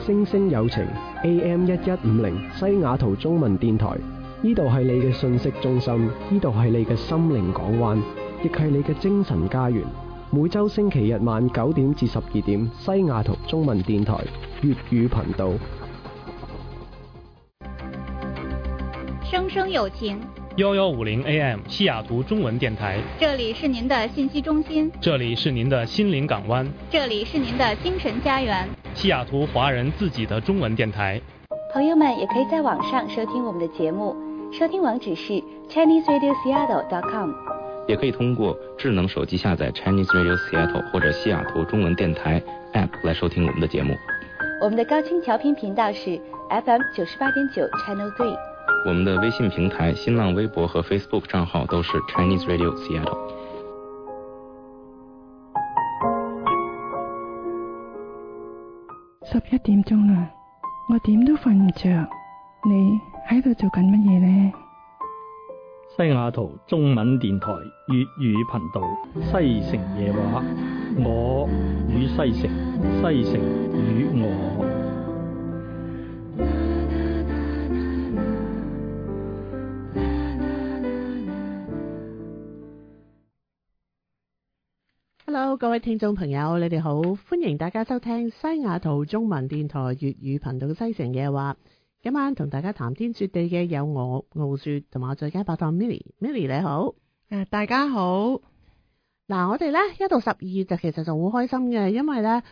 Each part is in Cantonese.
星星有情 AM1150 西雅圖中文電台，呢度係你嘅信息中心，呢度係你嘅心靈港灣，亦係你嘅精神家園。每週星期日晚9點至12點，西雅圖中文電台粵語頻道。 聲聲有情 1150 AM 西雅圖中文電台， 這裡是您的信息中心， 這裡是您的心靈港灣， 這裡是您的精神家園， 西雅圖華人自己的中文電台。 朋友們也可以在網上收聽我們的節目，收聽網址是 ChineseRadioSeattle.com， 也可以通過智能手機下載 Chinese Radio Seattle 或者西雅圖中文電台 App 來收聽我們的節目。 我們的高清調頻頻道是 FM 98.9 Channel 3。 我們的微信平台、新浪微博和 Facebook 賬號都是 Chinese Radio Seattle。 11點鐘啦，我點都瞓唔着，你喺度做緊乜嘢呢？ 西雅圖中文電台粵語頻道西城夜話，我與西城，西城與我。 Hello， 各位聽眾朋友，你哋好，歡迎大家收聽西雅圖中文電台粵語頻道嘅西城夜話。今晚同大家談天說地嘅有我傲雪同埋我最佳拍檔 Milly 你好。 大家好。 嗱，我哋咧1到12月就其實就好開心嘅，因為咧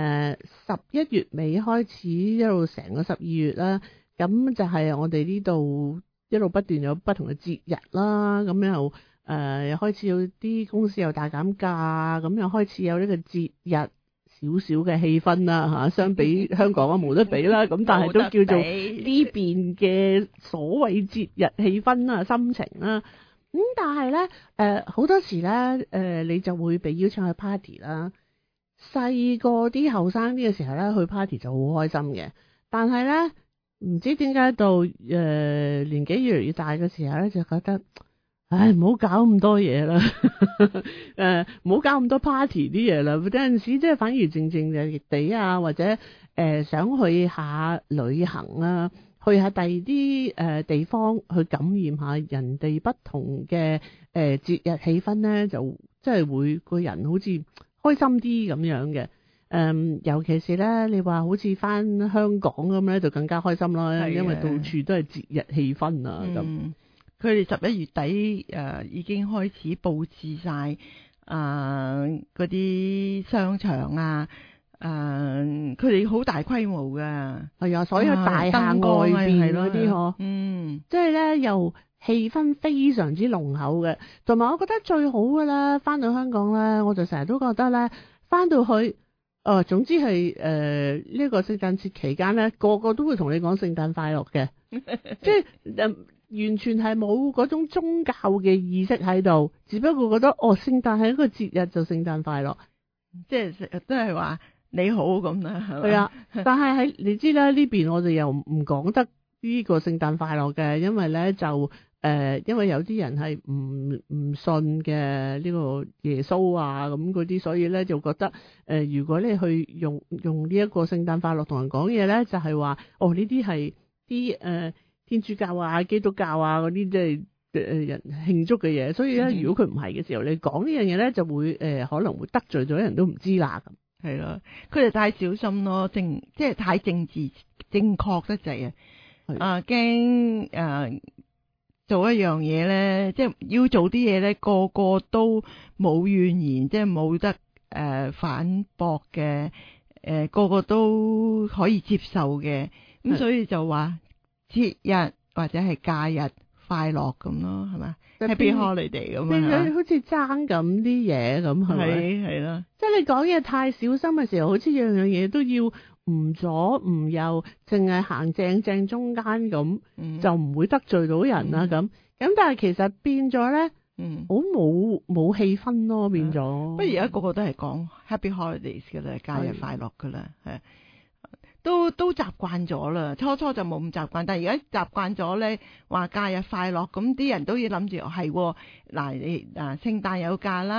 11月尾開始一路成個12月啦，咁就係我哋呢度一路不斷有不同嘅節日啦，咁又又開始有啲公司又大減價，咁又開始有呢個節日少少嘅氣氛啦嚇，相比香港啊冇得比啦，咁但係都叫做呢邊嘅所謂節日氣氛啦、心情啦。但係咧好多時咧你就會被邀請去 party 啦。細個啲後生啲嘅時候咧去 party 就好開心嘅，但係咧唔知點解到年紀越嚟越大嘅時候咧就覺得，唉，唔好搞咁多嘢啦，唔好搞咁多 party 啲嘢啦。有陣時即係反而靜靜地啊，或者想去下旅行啊，去下第二啲地方去感染下人哋不同嘅節日氣氛咧，就即係會個人好似開心啲咁樣嘅。尤其是咧，你話好似翻香港咁咧，就更加開心啦，因為到處都係節日氣氛啊咁。 佢哋11月底已經開始佈置晒嗰啲商場啊，佢哋好大規模㗎，係啊，所有大廈外邊嗰啲嗬， 即係咧又氣氛非常之濃厚嘅，同埋我覺得最好嘅咧，翻到香港咧，我就成日都覺得咧，翻到去總之係呢個聖誕節期間咧，個個都會同你講聖誕快樂嘅，即係完全係冇嗰種宗教嘅意識喺度，只不過覺得聖誕係一個節日就聖誕快樂， 即係都係話你好咁啦， 係啊。但係喺你知啦，呢邊我哋又唔講得呢個聖誕快樂嘅，因為咧就因為有啲人係唔信嘅呢個耶穌啊咁嗰啲，所以咧就覺得如果你去用呢一個聖誕快樂同人講嘢咧，就係話呢啲係啲天主教啊、基督教啊嗰啲即係人慶祝嘅嘢，所以咧如果佢唔係嘅時候，你講呢樣嘢咧就會可能會得罪咗人都唔知啦咁。 係咯，佢哋太小心咯，即係太政治正確得滯啊！驚做一樣嘢咧，即係要做啲嘢咧，個個都冇怨言，即係冇得反駁嘅，個個都可以接受嘅，咁所以就話節日或者係假日快樂咁咯，係嘛？Happy holiday 咁樣， 好似爭咁啲嘢咁，係咪？ 係咯， 即係你講嘢太小心嘅時候，好似樣樣嘢都要唔左唔右，淨係行正中間咁，就唔會得罪到人啦咁。咁但係其實變咗咧，好冇氣氛咯，變咗。 不過而家個個都係講 Happy holidays 嘅啦，假日快樂噶啦，係。都習慣咗啦，初就冇咁習慣，但係而家習慣咗咧，話假日快樂，咁啲人都要諗住係嗱，你聖誕有假啦，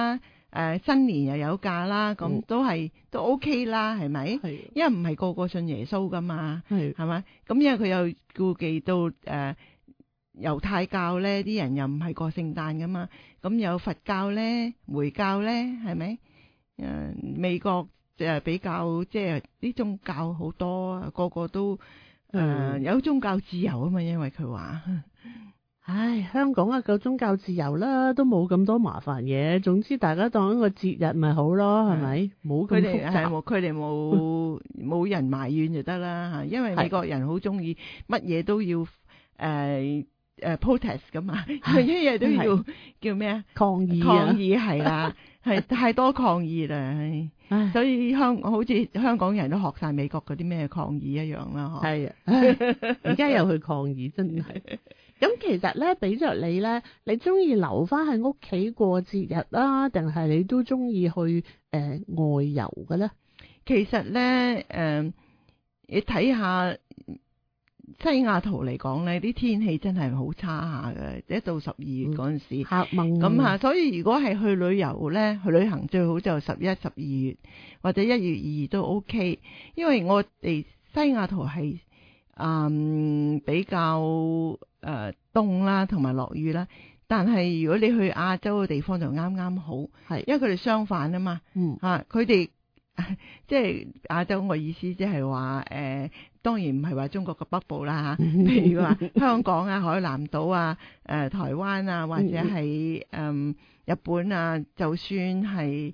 新年又有假啦，咁都 OK 啦，係咪？ 係因為唔係個個信耶穌噶嘛， 係係咪？咁因為佢又顧忌到猶太教咧，啲人又唔係過聖誕噶嘛，咁有佛教咧、回教咧，係咪？美國比較即係啲宗教好多，個個都有宗教自由啊嘛，因為佢話。 唉，香港夠宗教自由啦，都冇咁多麻煩嘢。總之大家當一個節日咪好咯，係咪？冇咁複雜。 佢哋冇人埋怨就得啦嚇，因為美國人好中意乜嘢都要protest 噶嘛，乜嘢都要叫咩啊？ 抗議係啦，係太多抗議啦，所以好似香港人都學晒美國嗰啲咩抗議一樣啦， 係啊，而家又去抗議，真係。咁其實咧，俾着你咧，你中意留翻喺屋企過節日啦，定係你都中意去外遊嘅咧？ 其實咧，你睇下西雅圖嚟講咧，啲天氣真係好差下嘅，一到12月嗰陣時黑蒙咁啊，所以如果係去旅遊咧，去旅行最好就11、12月或者1月、2月都 OK， 因為我哋西雅圖係比較凍啦，同埋落雨啦。但係如果你去亞洲嘅地方就啱啱好，係因為佢哋相反啊嘛。佢哋即係亞洲，我意思即係話當然唔係話中國嘅北部啦嚇，譬如話香港啊、海南島啊、台灣啊，或者係日本啊，就算係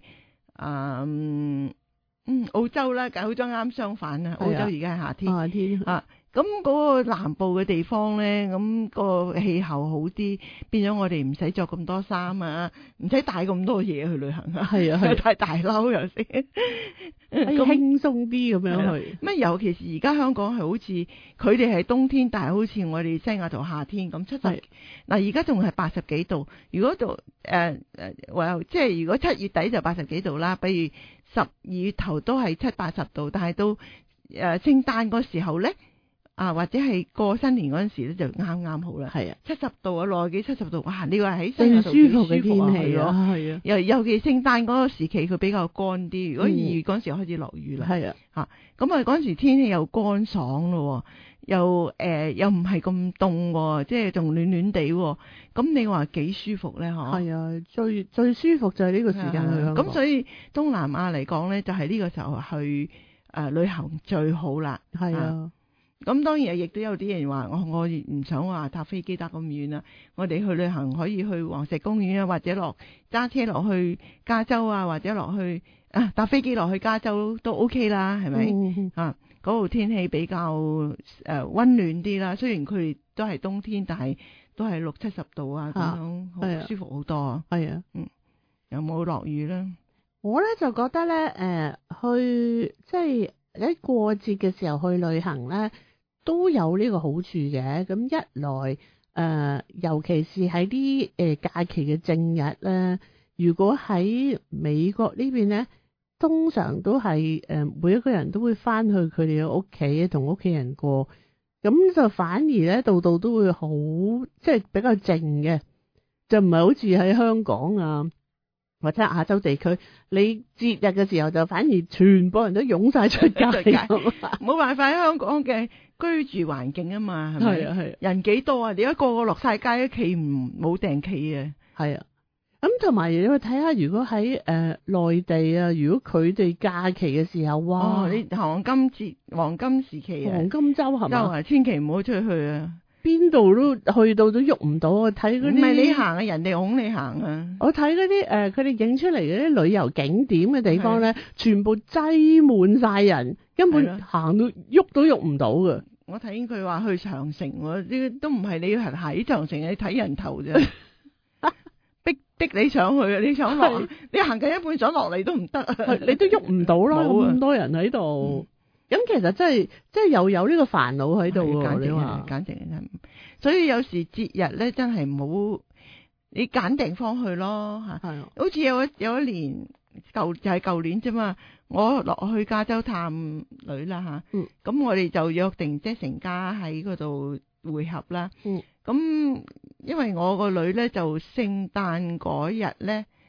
澳洲啦，澳洲啱相反啊，澳洲而家係夏天啊。咁嗰個南部嘅地方咧，咁個氣候好啲，變咗我哋唔使着咁多衫啊，唔使帶咁多嘢去旅行啊，係啊，帶大褸又先， 咁輕鬆啲咁樣去。 乜尤其是而家香港係好似佢哋係冬天，但係好似我哋西雅圖夏天咁70，嗱而家仲係80幾度，如果度即係如果7月底就80幾度啦，比如12月頭都係70、80度，但係到聖誕嗰時候咧。或者係過新年嗰陣時咧，就啱啱好啦。係啊，70度啊，60幾70度，哇！你話喺西雅圖舒服嘅天氣咯， 係啊。尤其聖誕嗰個時期，佢比較乾啲。如果2月嗰陣時開始落雨啦，係啊，咁啊嗰陣時天氣又乾爽咯，又唔係咁凍，即係仲暖暖地。咁你話幾舒服咧？嗬？係啊， 最舒服就係呢個時間去香港。 咁所以東南亞嚟講咧，就係呢個時候去旅行最好啦。係啊。咁當然亦都有啲人話我唔想話搭飛機搭咁遠啦，我哋去旅行可以去黃石公園啊，或者揸車落去加州啊，或者落去搭飛機落去加州都 OK 啦，係咪？嗰度天氣比較溫暖啲啦，雖然佢哋都係冬天，但係都係60、70度啊，咁樣好舒服好多。係啊，有冇落雨咧？ 我咧就覺得咧，去即係喺過節嘅時候去旅行咧。都有呢個好處嘅，咁一來尤其是喺啲假期嘅正日咧，如果喺美國呢邊咧，通常都係每一個人都會翻去佢哋嘅屋企同屋企人過，咁就反而咧度度都會好即係比較靜嘅，就唔係好似喺香港啊或者亞洲地區，你節日嘅時候就反而全部人都湧晒出街， 冇辦法喺香港嘅居住環境啊嘛，係咪？係人幾多啊？而家個個落晒街，企唔冇定企啊。係啊， 咁同埋你去睇下，如果喺內地啊，如果佢哋假期嘅時候，哇！ 你黃金時期啊， 黃金周係嘛？ 千祈唔好出去啊！ 邊度都去到都喐唔到啊！睇嗰啲唔係你行啊，人哋拱你行啊！ 我睇嗰啲佢哋影出嚟嗰啲旅遊景點嘅地方咧，全部擠滿晒人，根本行到喐都喐唔到㗎。 我睇佢話去長城，啲都唔係你喺長城，你睇人頭啫，逼你上去啊！你想落，你行緊一半想落嚟都唔得， 你都喐唔到啦！咁多人喺度。咁其實真係又有呢個煩惱喺度喎，你話簡直係，所以有時節日咧真係唔好，你揀地方去咯嚇。係啊，好似有一年就係舊年啫嘛，我落去加州探女啦嚇。咁我哋就約定即係成家喺嗰度會合啦。咁因為我個女咧就聖誕嗰日咧，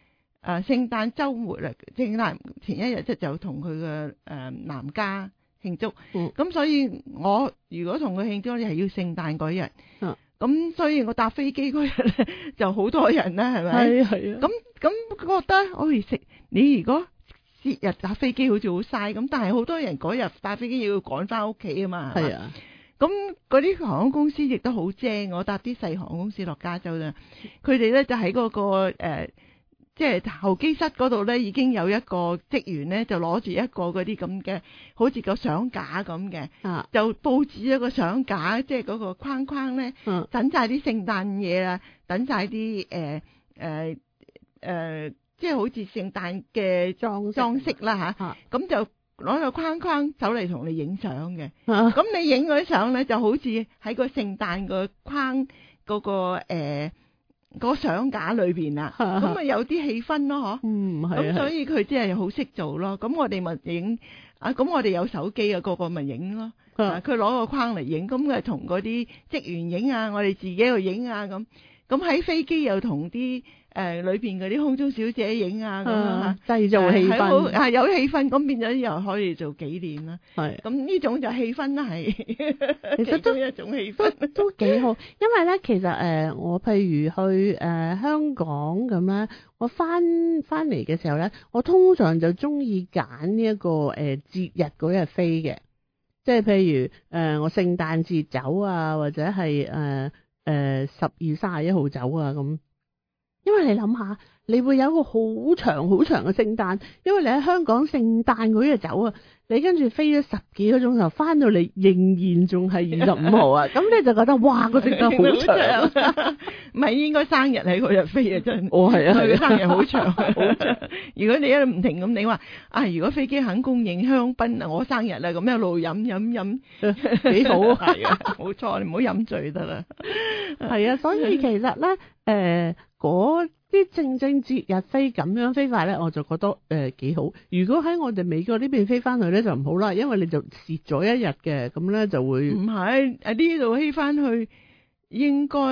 聖誕週末啦，聖誕前一日就同佢嘅男家慶祝。咁所以我如果同佢慶祝咧，係要聖誕嗰日。咁所以我搭飛機嗰日咧就好多人啦，係咪？係啊。咁覺得食你如果節日搭飛機好似好嘥咁，但係好多人嗰日搭飛機要趕翻屋企啊嘛。係啊。咁嗰啲航空公司亦都好精，我搭啲細航空公司落加州啦，佢哋咧就喺嗰個即係候機室嗰度咧，已經有一個職員咧就攞住一個嗰啲咁嘅，好似個相架咁嘅，就佈置一個相架，即係嗰個框框咧，等晒啲聖誕嘢啦，等晒啲即係好似聖誕嘅裝飾啦吓，咁就攞個框框走嚟同你影相嘅，咁你影嗰啲相咧就好似喺個聖誕個框嗰個個相架裏邊啦，咁啊有啲氣氛咯，嗬，咁所以佢真係好識做咯。咁我哋咪影咁我哋有手機啊，個個咪影咯。佢攞個框嚟影，咁佢同嗰啲職員影啊，我哋自己去影啊，咁喺飛機又同啲裏邊嗰啲空中小姐影啊，咁啊製造氣氛，係有氣氛，咁變咗又可以做紀念啦。係咁呢種就氣氛啦，係其實都一種氣氛， 都幾好。因為咧，其實我譬如去香港咁咧，我翻嚟嘅時候咧，我通常就中意揀呢一個節日嗰日飛嘅，即係譬如我聖誕節走啊，或者係12月31號走啊咁。因為你諗下，你會有一個好長好長嘅聖誕，因為你喺香港聖誕嗰日走啊，你跟住飛咗10幾個鐘頭，翻到嚟仍然仲係25號啊，咁你就覺得哇個聖誕好長， 唔係應該生日喺嗰日飛啊，真係。 係啊， 佢生日好長，好長。如果你一路唔停咁，你話如果飛機肯供應香檳啊，我生日啦，咁一路飲幾好啊，係啊，冇錯，你唔好飲醉得啦。 係啊，所以其實咧，嗰啲正節日飛咁樣飛法咧，我就覺得幾好。如果喺我哋美國呢邊飛翻去咧就唔好啦，因為你就蝕咗一日嘅，咁咧就會唔係呢度飛翻去應該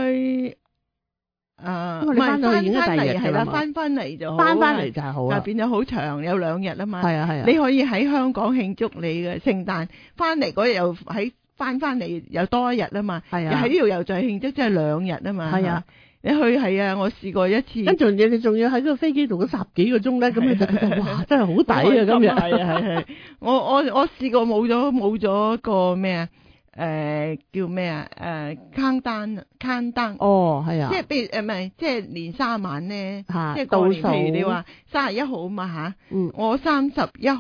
因為你翻到去已經係第二日係啦，翻嚟就好， 翻嚟就係好啦， 變咗好長，有2日啊嘛。係啊， 你可以喺香港慶祝你嘅聖誕，翻嚟嗰日又翻嚟又多一日啊嘛。係啊，喺呢度又再慶祝，即係2日啊嘛。係啊。你去係啊，我試過一次， 跟住你仲要喺個飛機度10幾個鐘咧，咁你就覺得哇，真係好抵啊！今日係，我試過冇咗個咩叫咩countdown 哦，係啊， 即係譬如唔係，即係年卅晚咧，即係倒數。 譬如你話31號嘛吓，我31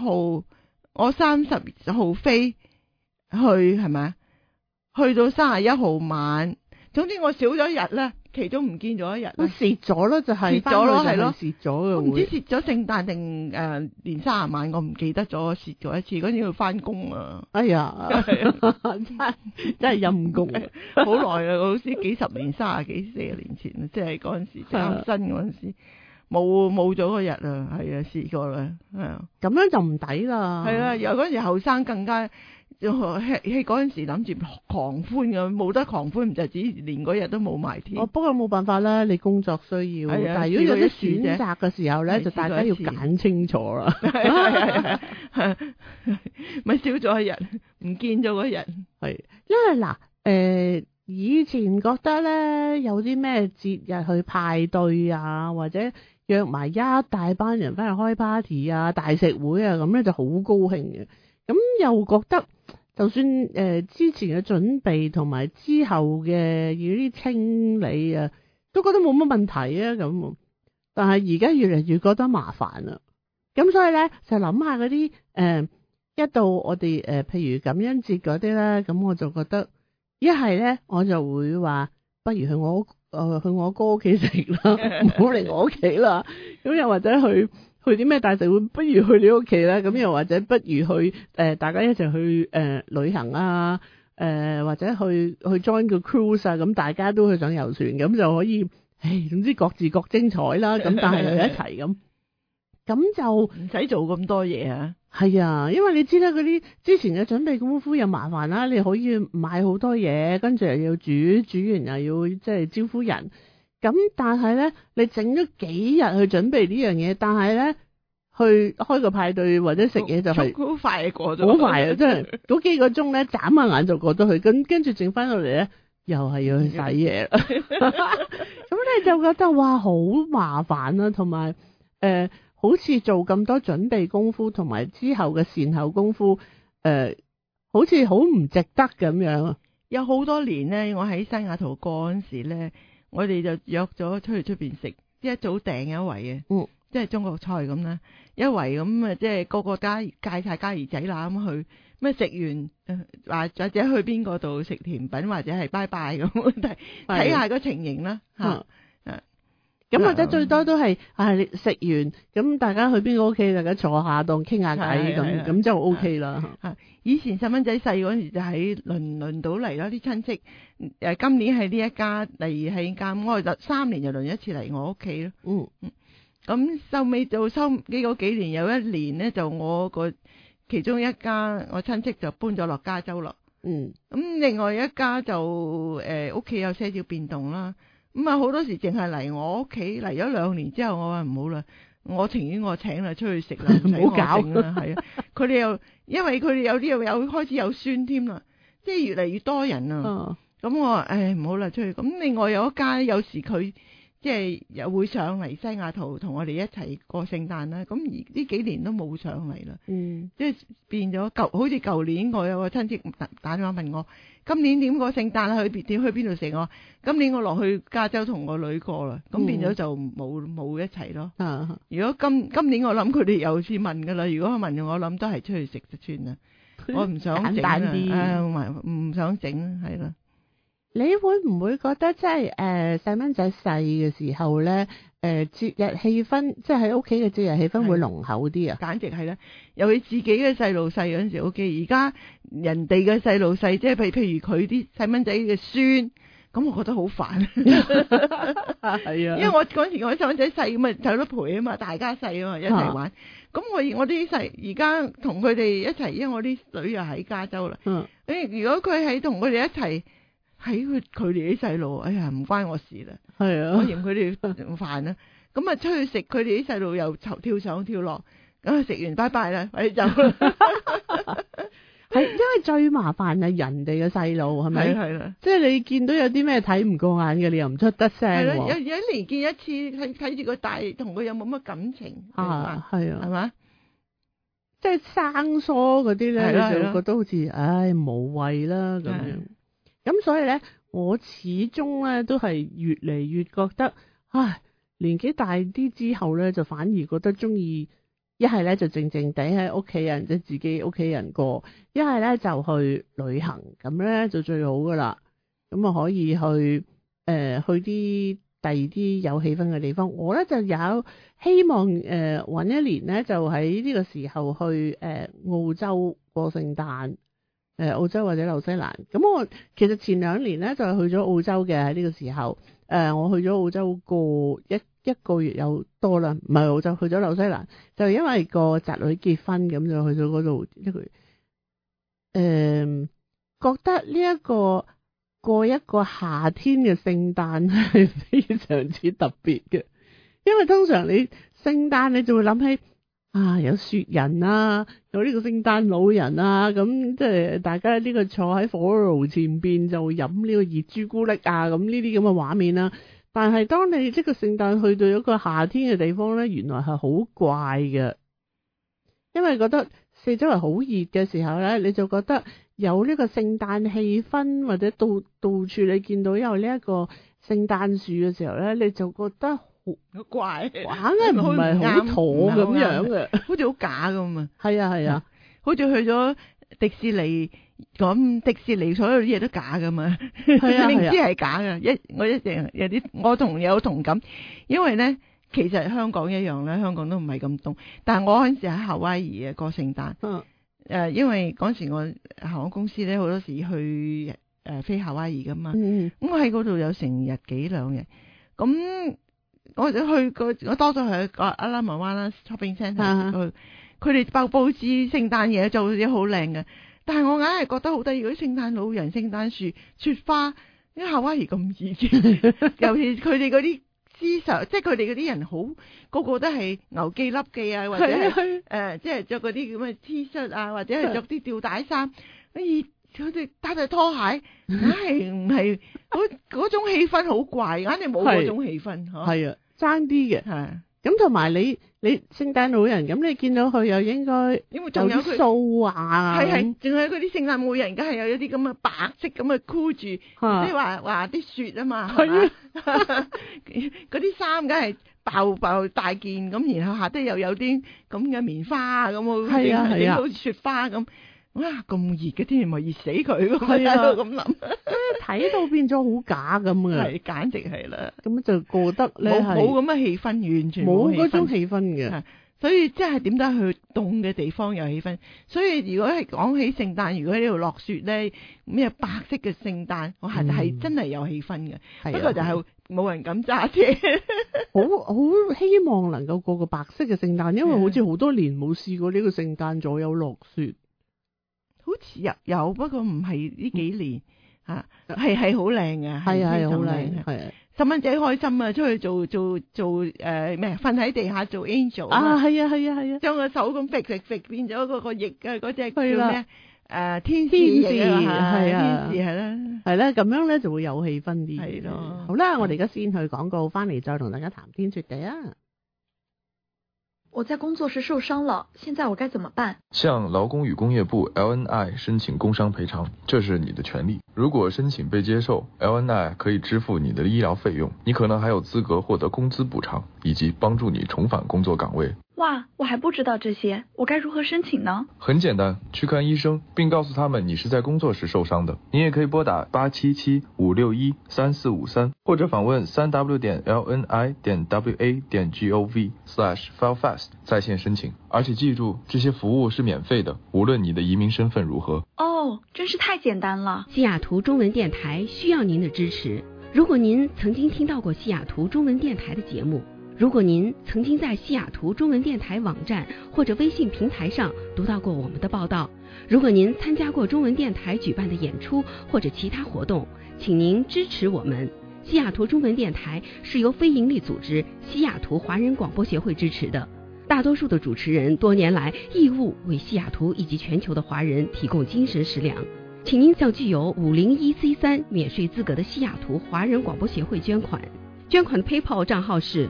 號飛去係咪？去到31號晚，總之我少咗一日啦。其中唔見咗一日， 蝕咗咯，就係蝕咗咯，係咯， 蝕咗嘅。 我唔知蝕咗聖誕定年30晚，我唔記得咗，蝕咗一次，嗰陣要翻工啊！ 哎呀，真係陰功， 好耐啊！好似幾十年、30幾40年前啊，即係嗰陣時啱新嗰陣時，冇咗嗰日啊，係啊，試過啦，係啊， 咁樣就唔抵啦。 係啊，又嗰陣時後生更加。嗰陣時諗住狂歡嘅，冇得狂歡，唔就只連嗰日都冇埋添。 不過冇辦法啦，你工作需要。但係如果有啲選擇嘅時候咧，就大家要揀清楚啦。 咪少咗一日，唔見咗嗰日。 係，因為嗱，以前覺得咧有啲咩節日去派對啊，或者約埋一大班人翻去開 party 啊、大食會啊，咁咧就好高興嘅。咁又覺得，就算之前嘅準備同埋之後嘅要啲清理啊，都覺得冇乜問題啊咁。但係而家越嚟越覺得麻煩啦。咁所以咧就諗下嗰啲一到我哋譬如感恩節嗰啲咧，咁我就覺得一係咧我就會話，不如去我哥屋企食啦，唔好嚟我屋企啦。咁又或者去啲咩大食會，不如去你屋企啦。咁又或者不如去大家一齊去旅行啊，或者去 join 個 cruise 啊，咁大家都去上遊船，咁就可以，總之各自各精彩啦。咁但係又一齊咁就唔使做咁多嘢啊。 係啊，因為你知啦，嗰啲之前嘅準備功夫又麻煩啦，你可以買好多嘢，跟住又要煮完又要即係招呼人。 咁但係咧，你整咗幾日去準備呢樣嘢，但係咧去開個派對或者食嘢就係好快過咗， 好快啊！真係嗰幾個鐘咧，眨下眼就過咗去，跟住剩翻落嚟咧，又係要去洗嘢啦。咁你就覺得哇，好麻煩啦，同埋好似做咁多準備功夫，同埋之後嘅善後功夫，好似好唔值得咁樣。 有好多年咧，我喺西雅圖過嗰陣時咧，我哋就約咗出去出邊食，即係一早訂一圍嘅，即係中國菜咁啦，一圍咁啊，即係個個戒晒家兒仔啦咁去，咩食完或者去邊個度食甜品或者係拜拜咁，睇下個情形啦嚇。 咁或者最多都係食完咁，大家去邊個屋企，大家坐下當傾下偈咁就 OK 啦。 以前細蚊仔細嗰陣時就喺輪到嚟啦，啲親戚今年係呢一家，例如係咁，我就3年就輪一次嚟我屋企咯。咁收尾到收幾年，有一年咧就我個其中一家我親戚就搬咗落加州咯。咁另外一家就屋企有些少變動啦。咁好多時淨係嚟我屋企嚟咗2年之後，我話唔好啦，我情願我請啦出去食啦，唔好搞啦，係啊！佢哋又因為佢哋有啲有開始有孫添啦，即係越嚟越多人啊。咁我話唔好啦出去。咁另外有一家有時佢即係又會上嚟西雅圖同我哋一齊過聖誕啦。咁而呢幾年都冇上嚟啦。即係變咗好似舊年我有個親戚打電話問我，今年點過聖誕去邊度食？我今年我落去加州同個女過啦，咁變咗就冇一齊咯。如果今年我諗佢哋又先問噶啦，如果佢問我諗都係出去食就算啦，我唔想整啊，唔想整係咯。 你會唔會覺得即係細蚊仔細嘅時候咧，節日氣氛即係喺屋企嘅節日氣氛會濃厚啲啊？ 簡直係啦，尤其自己嘅細路細嗰陣時 OK， 而家人哋嘅細路細，即係譬如佢啲細蚊仔嘅孫，咁我覺得好煩。係啊，因為我嗰陣時我細蚊仔細咁啊，有得陪啊嘛，大家細啊嘛，一齊玩。咁我啲細而家同佢哋一齊，因為我啲女又喺加州啦。如果佢喺同佢哋一齊。喺佢哋啲細路，哎呀唔關我事啦，係啊，我嫌佢哋煩啦。咁啊出去食，佢哋啲細路又跳上跳落，咁啊食完拜拜啦，快啲走啦。 係因為最麻煩係人哋嘅細路，係咪？ 係啦， 即係你見到有啲咩睇唔過眼嘅，你又唔出得聲。係啦， 有一年見一次，睇住個大，同佢有冇乜感情啊？係啊，係嘛？ 即係生疏嗰啲咧，你就覺得好似唉無謂啦咁樣。咁所以咧，我始終咧都係越嚟越覺得，唉，年紀大啲之後咧，就反而覺得中意一係咧就靜靜地喺屋企人即係自己屋企人過，一係咧就去旅行，咁咧就最好噶啦。咁啊可以去去啲第二啲有氣氛嘅地方。我咧就有希望搵一年咧，就喺呢個時候去澳洲過聖誕。澳洲或者紐西蘭，咁我其實前2年咧就係去咗澳洲嘅。喺呢個時候，我去咗澳洲過一個月有多啦，唔係澳洲，去咗紐西蘭，就因為個侄女結婚，咁就去咗嗰度一個月。覺得呢一個過一個夏天嘅聖誕係非常之特別嘅，因為通常你聖誕你就會諗起。有雪人啊，有呢個聖誕老人啊，咁即係大家呢個坐喺火爐前邊就飲呢個熱朱古力啊，咁呢啲咁嘅畫面啦。但係當你即個聖誕去到一個夏天嘅地方咧，原來係好怪嘅，因為覺得四周圍好熱嘅時候咧，你就覺得有呢個聖誕氣氛，或者到處你見到有呢一個聖誕樹嘅時候咧，你就覺得好怪，硬係唔係好妥咁樣嘅，好似好假咁啊！係啊，好似去咗迪士尼咁，迪士尼所有啲嘢都假噶嘛，明知係假嘅，我一定有啲我有同感，因為咧其實香港一樣咧，香港都唔係咁凍，但係我嗰陣時喺夏威夷過聖誕，因為嗰時我航空公司咧好多時去飛夏威夷噶嘛，咁我喺嗰度有成日幾2日，咁。我多咗去個阿拉曼灣啦 shopping centre 去，佢哋佈置聖誕嘢做啲好靚嘅，但係我硬係覺得好得意，嗰啲聖誕老人、聖誕樹、雪花， 因為夏威夷咁熱嘅，尤其佢哋嗰啲思想，即係佢哋嗰啲人好個個都係牛記笠記啊，或者係即係着嗰啲咁嘅 T 恤啊，或者係着啲吊帶衫，佢哋打對拖鞋，硬係唔係嗰種氣氛好怪，硬係冇嗰種氣氛嚇。 係啊，爭啲嘅。係。咁同埋你聖誕老人咁，你見到佢又應該有啲鬚啊， 係，仲有嗰啲聖誕老人，梗係有一啲咁嘅白色咁嘅箍住，即係話啲雪啊嘛，係嘛？嗰啲衫梗係爆大件咁，然後下低又有啲咁嘅棉花咁，整到好似雪花咁。哇！咁熱嘅天氣咪熱死佢咯，係啊，咁諗， 睇到變咗好假咁嘅， 係簡直係啦。 咁就覺得咧冇咁嘅氣氛，完全冇嗰種氣氛嘅。 所以即係點解去凍嘅地方有氣氛？所以如果係講起聖誕，如果喺呢度落雪咧，咩白色嘅聖誕，我係真係有氣氛嘅。不過就係冇人敢揸車。 好希望能夠過個白色嘅聖誕，因為好似好多年冇試過呢個聖誕左右落雪。好似有，不過唔係呢幾年嚇，係好靚嘅，係好靚，係細蚊仔開心啊！出去做咩？瞓喺地下做 angel 啊！係啊！ 將個手咁揈變咗嗰個翼嘅嗰隻叫咩？天使係啊，天使係啦， 係啦，咁樣咧就會有氣氛啲。 係咯， 好啦，我哋而家先去廣告，翻嚟再同大家談天說地啊！ 我在工作時受傷了，現在我該怎麼辦？ 向勞工與工業部 LNI 申請工傷賠償，這是你的權利。如果申請被接受， LNI 可以支付你的醫療費用，你可能還有資格獲得工資補償，以及幫助你重返工作崗位。 哇，我還不知道這些，我該如何申請呢？ 很簡單，去看醫生，並告訴他們你是在工作時受傷的。你也可以撥打877-561-3453，或者訪問3w.lni.wa.gov/filefast 在線申請。而且記住，這些服務是免費的，無論你的移民身份如何。 哦，真是太簡單了。 西雅圖中文電台需要您的支持。如果您曾經聽到過西雅圖中文電台的節目，如果您曾經在西雅圖中文電台網站或者微信平台上讀到過我們的報道，如果您參加過中文電台舉辦的演出或者其他活動，請您支持我們。西雅圖中文電台是由非營利組織西雅圖華人廣播協會支持的，大多數的主持人多年來義務為西雅圖以及全球的華人提供精神食糧。請您向具有501C3免稅資格的西雅圖華人廣播協會捐款，捐款的 PayPal 賬號是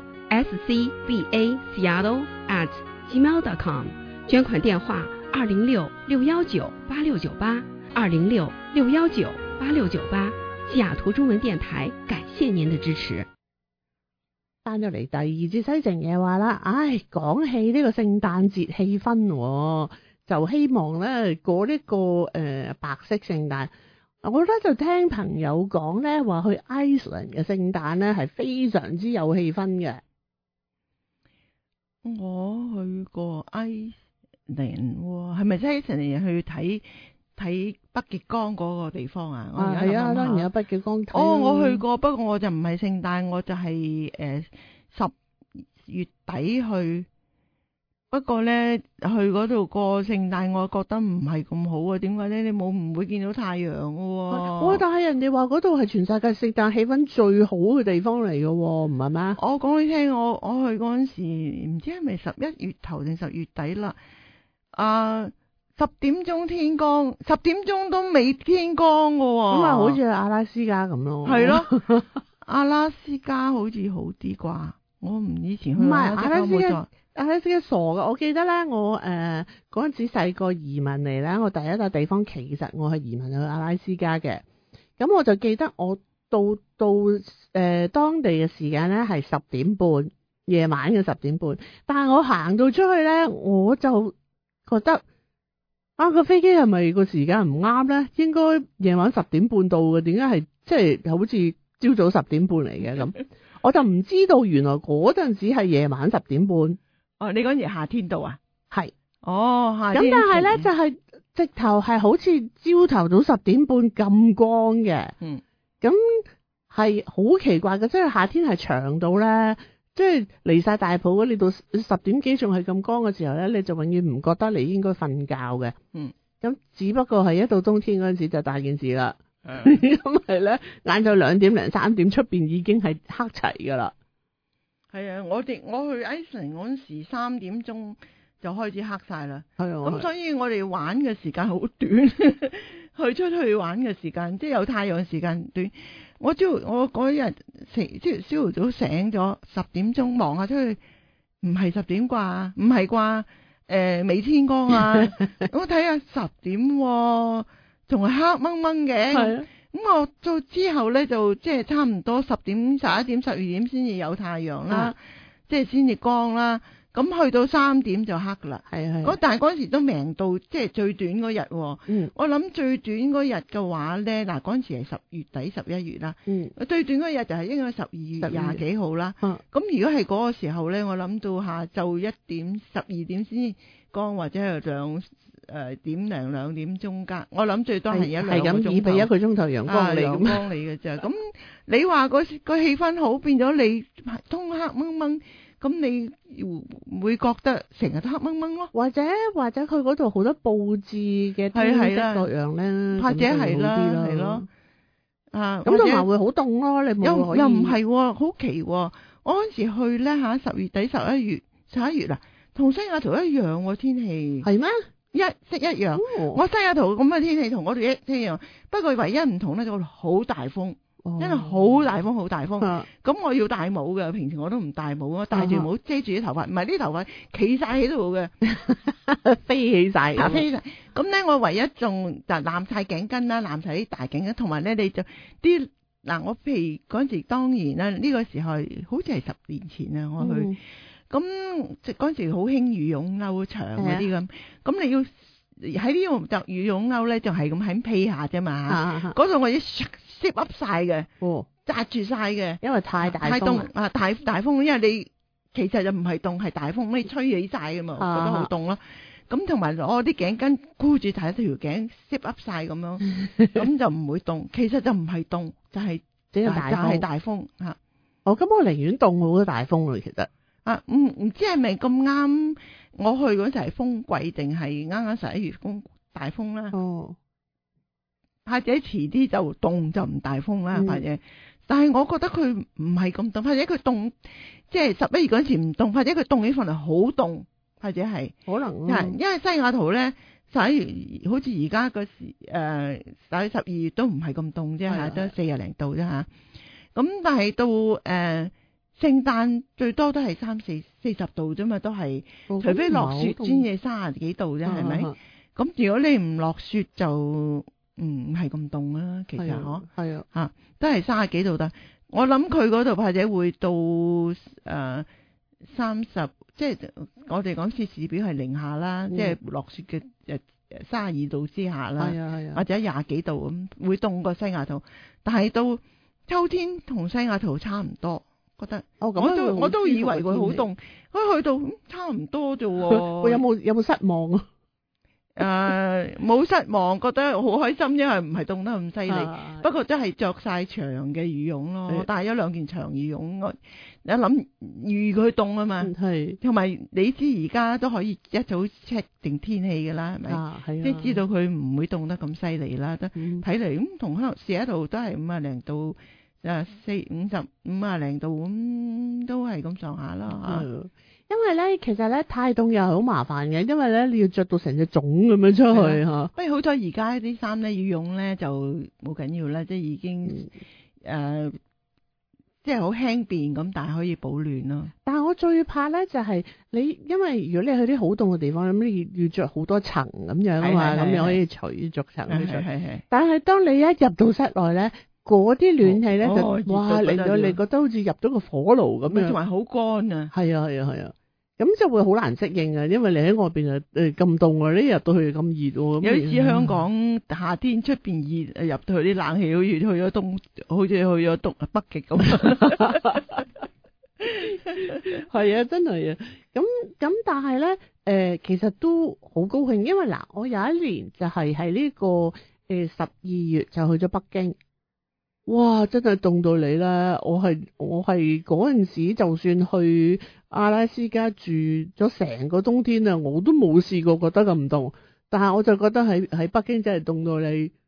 scbaseattle@gmail.com， 捐款電話206-619-8698 206-619-8698。西雅圖中文電台感謝您的支持。 翻咗嚟第二節西城嘢話啦，講起呢個聖誕節氣氛，就希望咧過呢個白色聖誕。我覺得就聽朋友講咧，話去 Iceland 嘅聖誕咧係非常之有氣氛嘅。 我去過 Iceland，係咪即係成日去睇北極光嗰個地方啊？ 係啊，當然有北極光睇。 我去過，不過我就唔係聖誕，我就係10月底去。不過咧，去嗰度過聖誕，我覺得唔係咁好啊。點解咧？你唔會見到太陽喎。 但係人哋話嗰度係全世界聖誕氣氛最好嘅地方嚟嘅，唔係咩？ 我講你聽，我去嗰陣時，唔知係咪11月頭定10月底啦。10點鐘天光，10點鐘都未天光嘅喎。 咁啊，好似阿拉斯加咁咯。係咯，阿拉斯加好似好啲啩。我唔以前去過阿拉斯加。 阿拉斯加傻㗎，我記得咧，我嗰陣時細個移民嚟咧，我第一個地方其實我係移民去阿拉斯加嘅。咁我就記得我到當地嘅時間咧係10點半，夜晚嘅10點半。但係我行到出去咧，我就覺得個飛機係咪個時間唔啱咧？應該夜晚10點半到嘅，點解係即係好似朝早10點半嚟嘅咁？我就唔知道原來嗰陣時係夜晚10點半。 你嗰陣時夏天到啊？ 係。 夏天。 咁但係咧就係直頭係好似朝頭早10點半咁光嘅。咁係好奇怪嘅，即係夏天係長到咧，即係離晒大埔嗰，你到10點幾仲係咁光嘅時候咧，你就永遠唔覺得你應該瞓覺嘅。咁只不過係一到冬天嗰陣時就大件事啦。 因為咧晏晝2點零3點出邊已經係黑齊噶啦。 係啊，我去 Iceland 嗰陣時3點鐘就開始黑晒啦。 係啊， 咁所以我哋玩嘅時間好短，出去玩嘅時間即係有太陽嘅時間短。我嗰日即係朝頭早醒咗10點鐘望下出去，唔係10點啩？唔係啩？未天光啊！我睇下10點喎，仲係黑掹掹嘅。 係啊。 咁我到之後咧就即係差唔多10點、11點、12點先至有太陽啦，即係先至光啦。咁去到3點就黑噶啦。係。但係嗰時都明到即係最短嗰日。我諗最短嗰日嘅話咧，嗱嗰陣時係10月底11月啦。最短嗰日就係應該12月20幾號啦。咁如果係嗰個時候咧，我諗到下晝1點、12點先光，或者係2點鐘間，我諗最多係1-2個鐘頭。係咁以俾1個鐘頭陽光嚟咁光嚟嘅啫。咁你話個氣氛好，變咗你通黑掹掹，咁你會覺得成日都黑掹掹咯。或者佢嗰度好多佈置嘅燈飾各樣咧，或者係咯。咁同埋會好凍咯，你又唔係好奇。我嗰時去咧10月底11月啦，同西雅圖一樣喎天氣。係咩？一樣。我西雅圖咁嘅天氣同嗰度一樣，不過唯一唔同咧就好大風，真係好大風，好大風。咁我要戴帽嘅，平時我都唔戴帽，我戴住帽遮住啲頭髮，唔係啲頭髮企晒喺度嘅，飛起晒。飛晒。咁咧我唯一仲就攬晒頸巾啦，攬晒啲大頸巾，同埋咧你就啲我譬如嗰陣時當然啦，呢個時候好似係10年前啊，我去。咁即嗰陣時好興羽絨褸長嗰啲咁你要喺呢度就羽絨褸咧，就係咁喺披下啫嘛。嗰度我已經 zip up 晒嘅，紮住晒嘅，因為太凍啊，大風，因為你其實就唔係凍，係大風，你吹起晒噶嘛，覺得好凍咯。咁同埋攞啲頸巾箍住睇條頸 zip up 晒咁樣，咁就唔會凍。其實就唔係凍，就係大風吓。 咁我寧願凍好過大風咯，其實。 唔知係咪咁啱？我去嗰陣係風季定係啱啱11月大風啦。或者遲啲就凍就唔大風啦，或者。但係我覺得佢唔係咁凍，或者佢凍，即係11月嗰陣時唔凍，或者佢凍起上嚟好凍，或者係可能。因為西雅圖咧11月好似而家個時12月都唔係咁凍啫嚇，都40零度啫嚇。咁但係到聖誕最多都係40度啫嘛，都係，除非落雪先至30幾度啫，係咪？咁如果你唔落雪就唔係咁凍啦，其實嗬。係啊，都係30幾度得。我諗佢嗰度或者會到30，即係我哋講攝氏表係0下啦，即係落雪嘅32度之下啦，或者20幾度咁，會凍過西雅圖。但係到秋天同西雅圖差唔多。覺得我都以為佢好凍，佢去到差唔多啫喎。有冇失望啊？冇失望，覺得好開心，因為唔係凍得咁犀利。不過真係着晒長嘅羽絨咯，帶咗2件長羽絨。我一諗預佢凍啊嘛，同埋你知而家都可以一早 check 定天氣噶啦，係咪？即係知道佢唔會凍得咁犀利啦。睇嚟同香港市喺度都係50零度。55零度咁都係咁上下啦。 因為咧，其實咧太凍又係好麻煩嘅，因為咧你要着到成隻粽咁樣出去嚇。不過好彩而家啲衫咧羽絨咧就冇緊要啦，即係已經即係好輕便咁，但係可以保暖咯。但係我最怕咧就係你，因為如果你去啲好凍嘅地方，咁你要着好多層咁樣啊嘛，咁你可以除逐層。但係當你一入到室內咧，嗰啲暖氣咧就哇令到你覺得好似入咗個火爐咁樣，同埋好乾啊。係啊，咁就會好難適應啊，因為你喺外邊咁凍啊，你入到去咁熱喎。有啲似香港夏天出邊熱，入到去啲冷氣好似去咗東，好似去咗北極咁。係啊，真係啊。咁但係咧，其實都好高興，因為嗱，我有一年就係喺呢個12月就去咗北京。哇！真係凍到你啦！我係嗰陣時，就算去阿拉斯加住咗成個冬天啊，我都冇試過覺得咁凍。但係我就覺得喺北京真係凍到你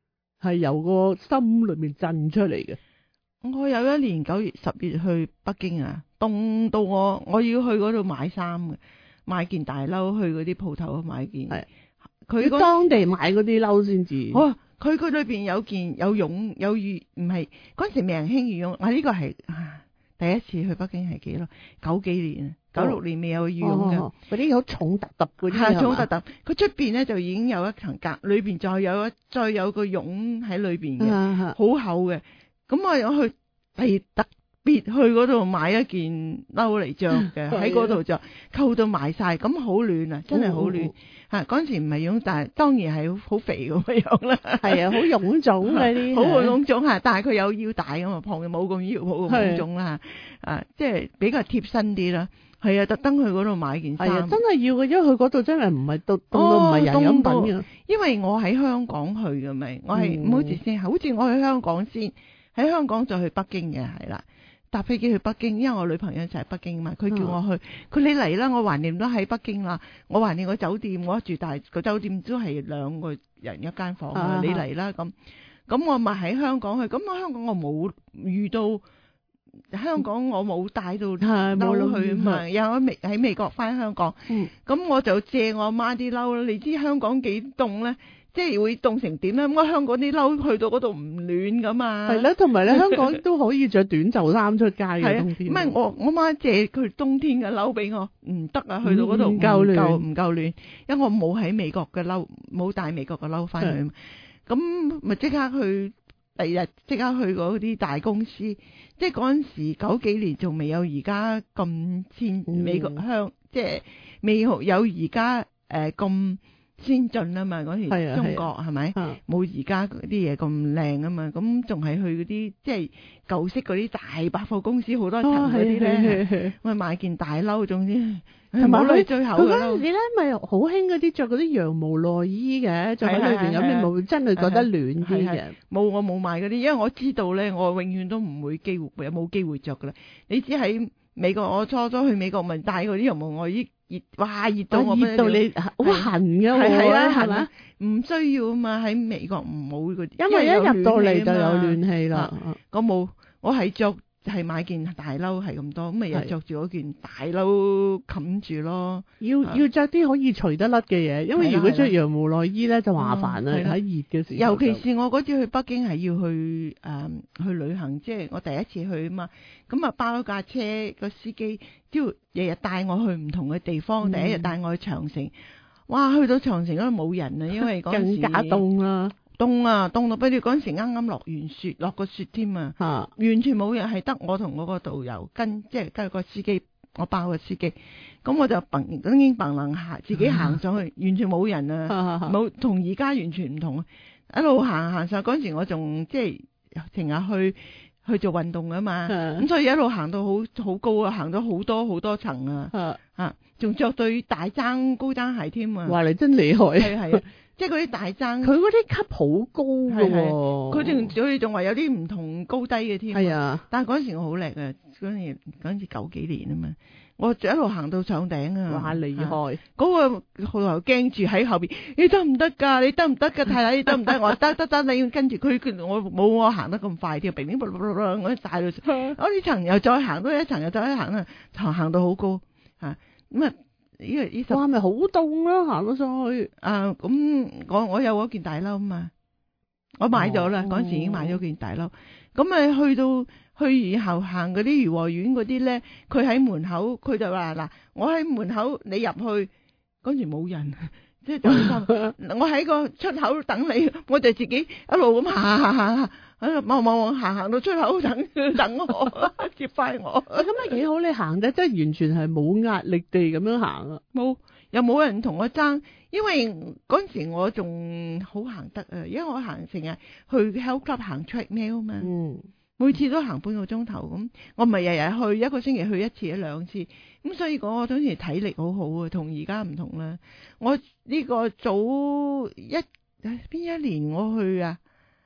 係由個心裏面震出嚟嘅。 我有一年9月、10月去北京啊，凍到我要去嗰度買衫嘅，買件大褸去嗰啲鋪頭買件。係佢當地買嗰啲褸先至。 佢裏邊有件有絨有羽，唔係嗰陣時未人興羽絨。呢個係第一次去北京係幾耐？90幾年，96年未有羽絨嘅。 嗰啲好重突突嗰啲係重突突，佢出邊咧就已經有一層格，裏邊再有個絨喺裏邊嘅，好厚嘅。咁我去特別去嗰度買一件褸嚟着嘅，喺嗰度着，扣到埋晒，咁好暖啊，真係好暖。嗰陣時唔係絨，但係當然係好肥咁樣啦。係啊，好臃腫嗰啲，好臃腫嚇，但係佢有腰帶咁啊，旁冇咁腰冇咁臃腫啦。即係比較貼身啲啦。係啊，特登去嗰度買件衫。係啊，真係要嘅，因為佢嗰度真係唔係凍到唔係人飲品嘅。因為我喺香港去嘅咪，我係唔好意思先，好似我去香港先，喺香港再去北京嘅係啦。搭飛機去北京，因為我女朋友就喺北京嘛，佢叫我去，佢你嚟啦，我橫掂都喺北京啦，我橫掂個酒店，我住大個酒店都係2個人一間房，你嚟啦咁我咪喺香港去，咁我香港我冇遇到，香港我冇帶到褸去嘛，又喺美國翻香港，咁我就借我媽啲褸啦，你知香港幾凍咧？即係會凍成點咧？咁我香港啲褸去到嗰度唔暖噶嘛？係啦，同埋咧香港都可以着短袖衫出街嘅冬天。唔係我媽借佢冬天嘅褸俾我，唔得啊！去到嗰度唔夠暖，因為我冇喺美國嘅褸，冇帶美國嘅褸翻去，咁咪即刻去第二日即刻去嗰啲大公司。即係嗰陣時90幾年仲未有而家咁美國即係未有而家咁先進啊嘛，嗰時中國係咪冇而家啲嘢咁靚啊嘛，咁仲係去嗰啲即係舊式嗰啲大百貨公司好多層嗰啲咧，我買件大褸，總之冇嚟最後嘅。佢嗰陣時咧咪好興嗰啲着嗰啲羊毛內衣嘅，着喺裏邊咁，你冇真係覺得暖啲嘅。冇，我冇買嗰啲，因為我知道咧，我永遠都唔會冇機會着噶啦。你知喺美國，我初去美國咪帶嗰啲羊毛內衣。熱到你好痕㗎喎，係咪？唔需要啊嘛，喺美國唔好嗰啲，因為一入到嚟就有暖氣啦。我係買件大褸係咁多，咁咪又着住嗰件大褸冚住咯。要着啲可以除得甩嘅嘢，因為如果着羊毛內衣咧就麻煩啦，喺熱嘅時候。尤其是我嗰次去北京係要去旅行，即係我第一次去啊嘛，咁啊包咗架車，個司機都要日日帶我去唔同嘅地方。第一日帶我去長城，哇！去到長城嗰度冇人啊，因為嗰陣時更加凍啦。凍到不如嗰陣時啱啱落完雪，落個雪添啊！完全冇人，係得我同嗰個導遊跟個司機，我包個司機，咁我就已經能行，自己行上去，完全冇人啊！冇同而家完全唔同，一路行上嗰陣時，我仲即係成日去做運動啊嘛，咁所以一路行到好高啊，行咗好多層啊，仲着對大高踭鞋添啊！話你真厲害，係。即係嗰啲大踭，佢嗰啲級好高㗎喎，佢仲話有啲唔同高低嘅添。係啊，但係嗰陣時我好叻啊，嗰陣時90幾年啊嘛，我一路行到上頂啊！哇，厲害！嗰個後來驚住喺後邊，你得唔得㗎？你得唔得㗎？太太，你得唔得？我得，你要跟住佢，我冇我行得咁快添，平平我大到，我呢層又再行多一層，又再行啊，行到好高嚇咁啊！呢哇咪好凍啦，行咗上去咁我有嗰件大褸嘛，我買咗啦，嗰陣時已經買咗件大褸，咁咪去然後行嗰啲頤和園嗰啲咧，佢喺門口，佢就話嗱，我喺門口，你入去，嗰陣時冇人，即係我喺個出口等你，我就自己一路咁行。喺度望行到出口等我接翻我，咁啊幾好，你行得真係完全係冇壓力地咁樣行啊，又冇人同我爭，因為嗰陣時我仲好行得啊，因為我行成日去 health club 行 treadmill 嘛，每次都行半個鐘頭咁，我唔係日日去，一個星期去1次2次，咁所以我當時體力好好啊，同而家唔同啦。我呢個早邊一年我去啊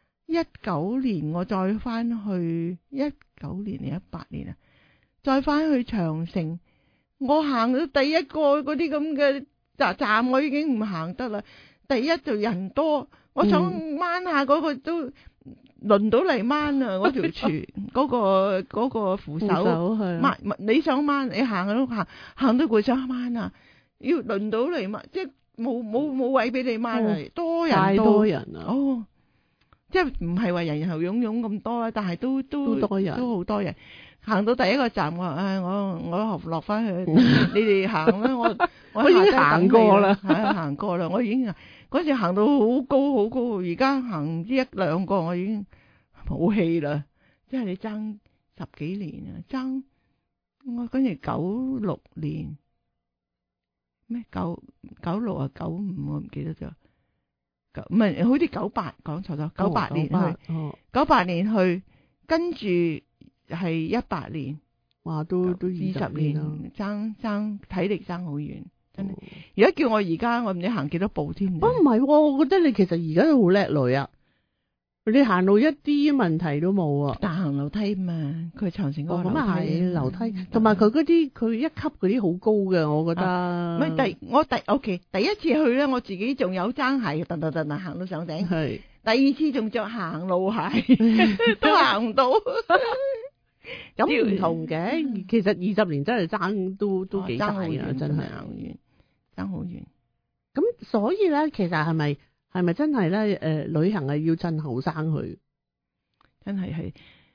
？19年我再翻去19年定18年啊，再翻去長城，我行到第一個嗰啲咁嘅站，我已經唔行得啦。第一就人多， 我想掹下嗰個都輪到嚟掹啊！嗰條柱嗰個扶手掹，你想掹你行到攰想掹啊！要輪到嚟掹，即係冇位俾你掹啊！多人太多人啊！ 哦，即係唔係話人人頭湧湧咁多啦，但係都多人， 都好多人。行到第一個站，我落翻去，你哋行啦，我已經行過啦， 行過啦，我已經嗰時行到好高好高，而家行一兩個我已經冇氣啦，即係你爭10幾年啊，爭我跟住96年咩96啊95我唔記得咗，唔係好似98講錯咗，98年去，98年去，跟住。係18年， 哇，都 20年啦，爭體力爭好遠，真係。如果叫我而家，我唔知行幾多步添。 唔係，我覺得你其實而家都好叻女啊！你行路一啲問題都冇啊！ 但行樓梯嘛，佢長城嗰個樓梯， 咁啊係樓梯，同埋佢嗰啲佢一級嗰啲好高嘅，我覺得。 唔係OK，第一次去咧，我自己仲有爭鞋，噔行到上頂。係。第二次仲着行路鞋，都行唔到。 咁唔同嘅，其實20年真係爭都幾大啊，真係爭好遠。 咁所以咧，其實係咪真係咧？旅行係要趁後生去， 真係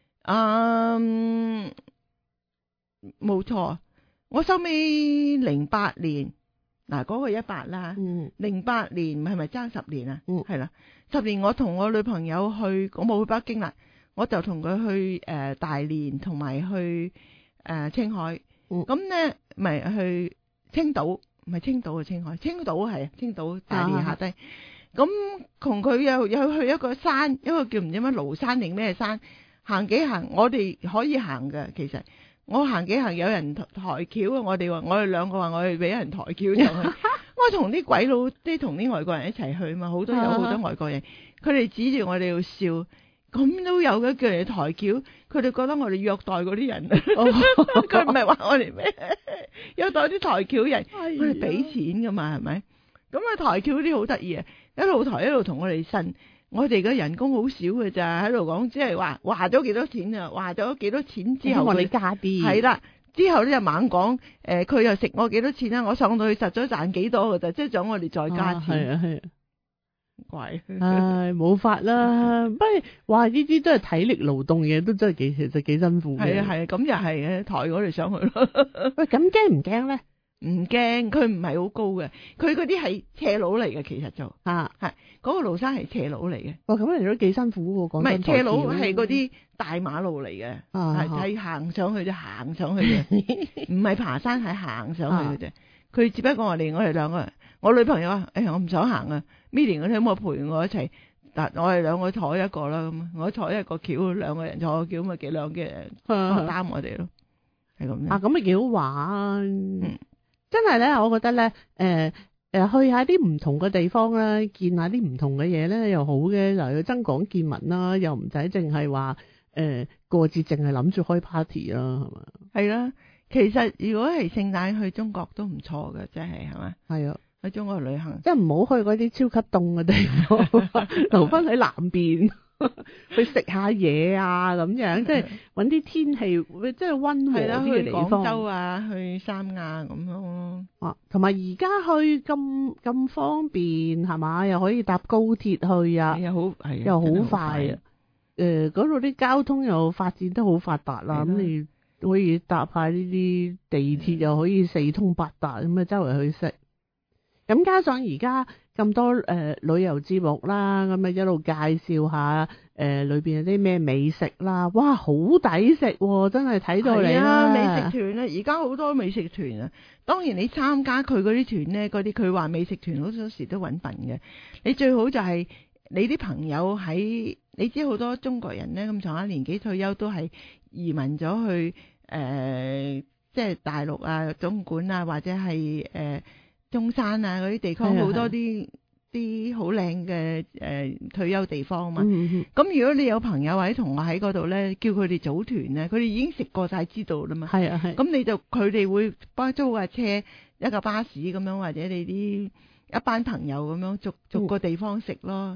冇錯。我收尾08年嗱，嗰個18啦，08年係咪爭10年啊？係啦，10年我同我女朋友去，我冇去北京啦。我就同佢去大連同埋去青海，咁咧咪去青島，唔係青島啊，青海，青島係青島大連下低，咁同佢又去一個山，一個叫唔知乜廬山定咩山，行幾行，我哋可以行嘅，其實我行幾行有人抬轎啊，我哋兩個話我哋俾人抬轎上去，我同啲鬼佬同啲外國人一齊去嘛，有好多外國人，佢哋指住我哋要笑。咁都有嘅，叫人抬轎，佢哋覺得我哋虐待嗰啲人，佢唔係話我哋咩虐待啲抬轎人，佢哋俾錢噶嘛，係咪？咁啊抬轎啲好得意啊，一路抬一路同我哋呻，我哋嘅人工好少嘅咋，喺度講即係話咗幾多錢啊，話咗幾多錢之後， 我哋加啲， 係啦，之後咧就猛講，佢又食我幾多錢啊，我上到去實咗賺幾多嘅咋，即係想我哋再加錢。係啊。怪， 唉，冇法啦。不過話呢啲都係體力勞動嘅，都真係其實幾辛苦嘅。 係啊，咁又係嘅，抬我哋上去咯。 喂，咁驚唔驚咧？ 唔驚，佢唔係好高嘅，佢嗰啲係斜路嚟嘅，其實就係嗰個廬山係斜路嚟嘅。 哇，咁你都幾辛苦喎，講真。 唔係斜路係嗰啲大馬路嚟嘅，係行上去啫，行上去嘅，唔係爬山，係行上去嘅啫。佢只不過我哋兩個人，我女朋友話：我唔想行啊 ，Milly 我哋可唔可以陪我一齊？但我哋兩個坐一個啦，咁我坐一個轎，兩個人坐個轎，咪幾兩嘅人擔我哋咯，係咁樣。 咁咪幾好玩。真係咧，我覺得咧，去下啲唔同嘅地方咧，見下啲唔同嘅嘢咧，又好嘅，又增廣見聞啦，又唔使淨係話過節淨係諗住開 party 啦，係嘛？ 係啦。其實如果係聖誕去中國都唔錯嘅，真係係嘛？係啊，去中國旅行， 即係唔好去嗰啲超級凍嘅地方，留翻喺南邊去食下嘢啊，咁樣即係搵啲天氣即係溫和啲嘅地方。去廣州啊，去三亞咁咯。同埋而家去咁方便係嘛？又可以搭高鐵去啊，又好快啊！嗰度啲交通又發展得好發達啦，咁你可以搭下呢啲地鐵，又可以四通八達咁啊，周圍去食。咁加上而家咁多旅遊節目啦，咁啊一路介紹下裏邊有啲咩美食啦，哇好抵食喎！真係睇到你啦，美食團咧，而家好多美食團啊。當然你參加佢嗰啲團咧，嗰啲佢話美食團好多時都揾笨嘅。你最好就係你啲朋友喺，你知好多中國人咧咁上下年紀退休都係移民咗去即係大陸啊、東莞啊，或者係中山啊嗰啲地方，好多啲好靚嘅退休地方嘛。咁如果你有朋友或者同學喺嗰度咧，叫佢哋組團咧，佢哋已經食過晒知道啦嘛。係啊係。咁你就佢哋會幫租架車，一個巴士咁樣，或者你啲一班朋友咁樣逐個地方食咯。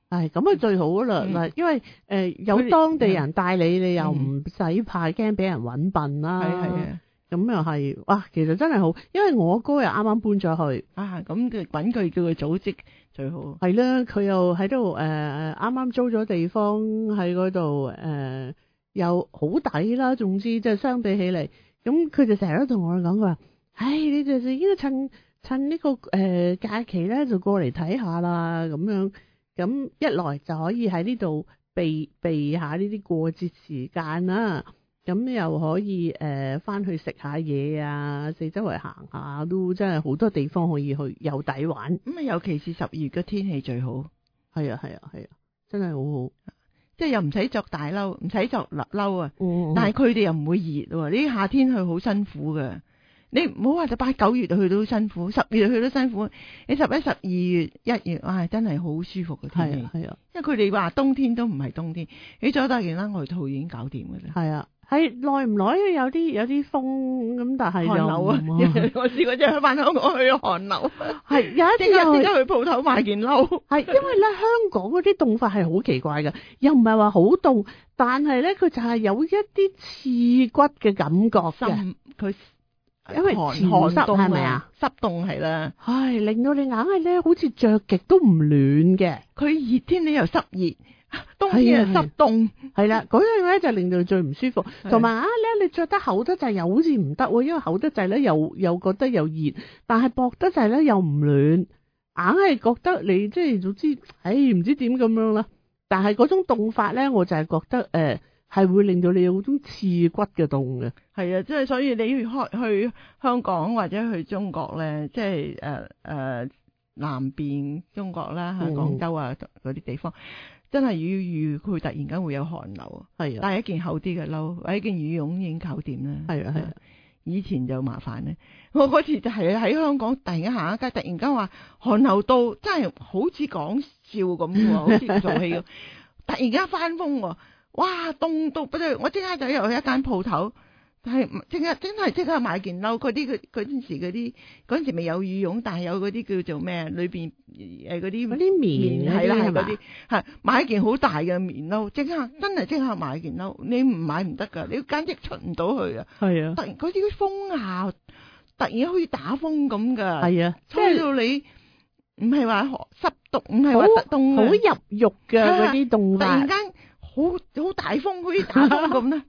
係咁啊最好啦，嗱，因為有當地人帶你，你又唔使怕驚俾人揾笨啦。 係啊， 咁又係，哇！其實真係好，因為我哥又啱啱搬咗去啊，咁就揾佢叫佢組織最好。 係啦，佢又喺度啱啱租咗地方喺嗰度又好抵啦。總之即係相比起嚟，咁佢就成日都同我講，佢話：唉，你哋就應該趁呢個假期咧，就過嚟睇下啦，咁樣。咁一來就可以喺呢度避下呢啲過節時間啦，咁又可以翻去食下嘢啊，四周圍行下都真係好多地方可以去，又抵玩。 咁啊，尤其是12月嘅天氣最好。 係啊，真係好好， 即係又唔使着大褸，唔使着褸啊。但係佢哋又唔會熱喎，呢夏天去好辛苦㗎。你唔好話就8、9月去到辛苦，10月去到辛苦，你11、12月、1月，哇，真係好舒服嘅天氣。 係啊， 因為佢哋話冬天都唔係冬天，你着大件冷外套已經搞掂㗎啦。 係啊，係耐唔耐有啲風咁，但係寒流啊！我試過即係翻香港去寒流， 係有一次又去鋪頭買件褸。 係因為咧香港嗰啲凍法係好奇怪嘅，又唔係話好凍，但係咧佢就係有一啲刺骨嘅感覺嘅。佢因為潮濕係咪啊？ 濕凍係啦， 唉，令到你硬係咧，好似着極都唔暖嘅。 佢熱天你又濕熱，冬天又濕凍， 係啦，嗰樣咧就令到你最唔舒服。同埋你着得厚得滯又好似唔得喎，因為厚得滯咧又覺得又熱，但係薄得滯咧又唔暖，硬係覺得你即係總之，唔知點咁樣啦。但係嗰種凍法咧，我就係覺得係會令到你有嗰種刺骨嘅凍嘅。 係啊，即係所以你去香港或者去中國咧，即係南邊中國啦，廣州啊嗰啲地方，真係要預佢突然間會有寒流。係啊，帶一件厚啲嘅褸，或者一件羽絨已經搞掂啦。係啊，以前就麻煩咧。我嗰次就係喺香港突然間行一街，突然間話寒流到，真係好似講笑咁喎，好似做戲咁。突然間翻風喎。哇，凍到不得！我即刻就入去一間鋪頭，係即刻買件褸。嗰陣時未有羽絨，但係有嗰啲叫做咩？裏邊嗰啲棉係啦，係嗰啲係買一件好大嘅棉褸，真係即刻買件褸。你唔買唔得㗎，你簡直出唔到去啊！係啊，突然嗰啲風啊，突然間好似打風咁㗎。係啊，吹到你唔係話濕凍，唔係話凍，好入肉㗎嗰啲凍法。突然間好大風，好似打風咁啦。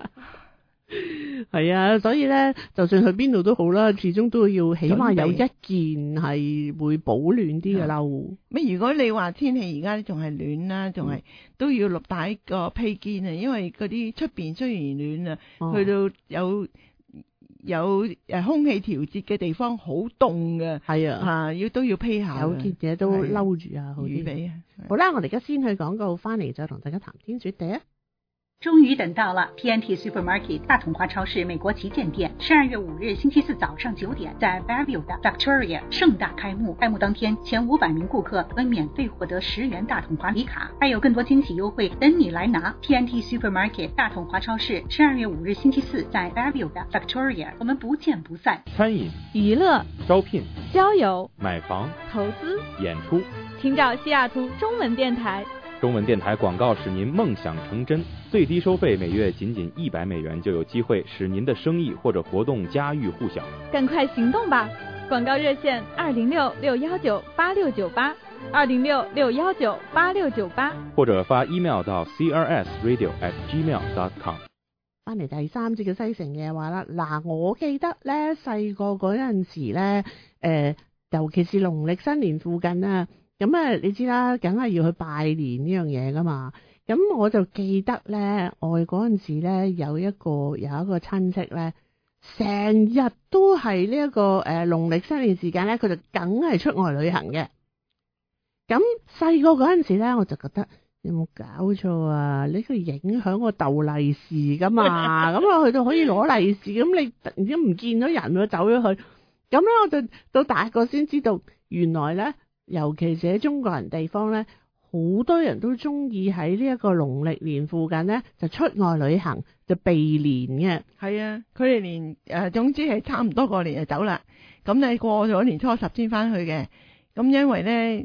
係啊，所以咧，就算去邊度都好啦，始終都要起碼有一件係會保暖啲嘅褸。咩？如果你話天氣而家仲係暖啦，仲係都要帶個披肩啊，因為嗰啲出邊雖然暖啊，去到有空氣調節嘅地方好凍嘅。係啊，都要披下。有件嘢都褸住啊，好啲。預備啊！好啦，我哋而家先去廣告，翻嚟再同大家談天說地啊！ 終於等到了 TNT Supermarket 大統華超市美國旗艦店12月5日星期四早上9點在 Fairview 的 Victoria 盛大開幕。開幕當天，前500名顧客可免費獲得10元大統華禮卡，還有更多驚喜優惠等你來拿。TNT Supermarket 大統華超市12月5日星期四在 Fairview 的 Victoria， 我們不見不散。 餐飲、 娛樂、 招聘、 交友、 買房、 投資、 演出， 請找西雅圖中文電台。 中文電台廣告使您夢想成真，最低收費每月僅100美元，就有機會使您的生意或者活動家喻戶曉。 趕快行動吧！廣告熱線206-619-8698，206-619-8698， 或者發 email 到 crsradio@gmail.com。 翻嚟第三節嘅西城嘅話啦，嗱，我記得咧細個嗰陣時咧，尤其是農曆新年附近啊。咁你知啦，梗係要去拜年呢樣嘢噶嘛。咁我就記得咧，我嗰陣時咧有一個親戚咧，成日都係呢一個農曆新年時間咧，佢就梗係出外旅行嘅。咁細個嗰陣時咧，我就覺得有冇搞錯啊？呢個影響我逗利是噶嘛。咁我去到可以攞利是，咁你突然之間唔見咗人，我走咗去。咁咧我就到大個先知道，原來咧。尤其是喺中國人地方咧，好多人都中意喺呢一個農曆年附近咧，就出外旅行，就避年嘅。係啊，佢哋年總之係差唔多過年就走啦。咁你過咗年初10先翻去嘅。咁因為咧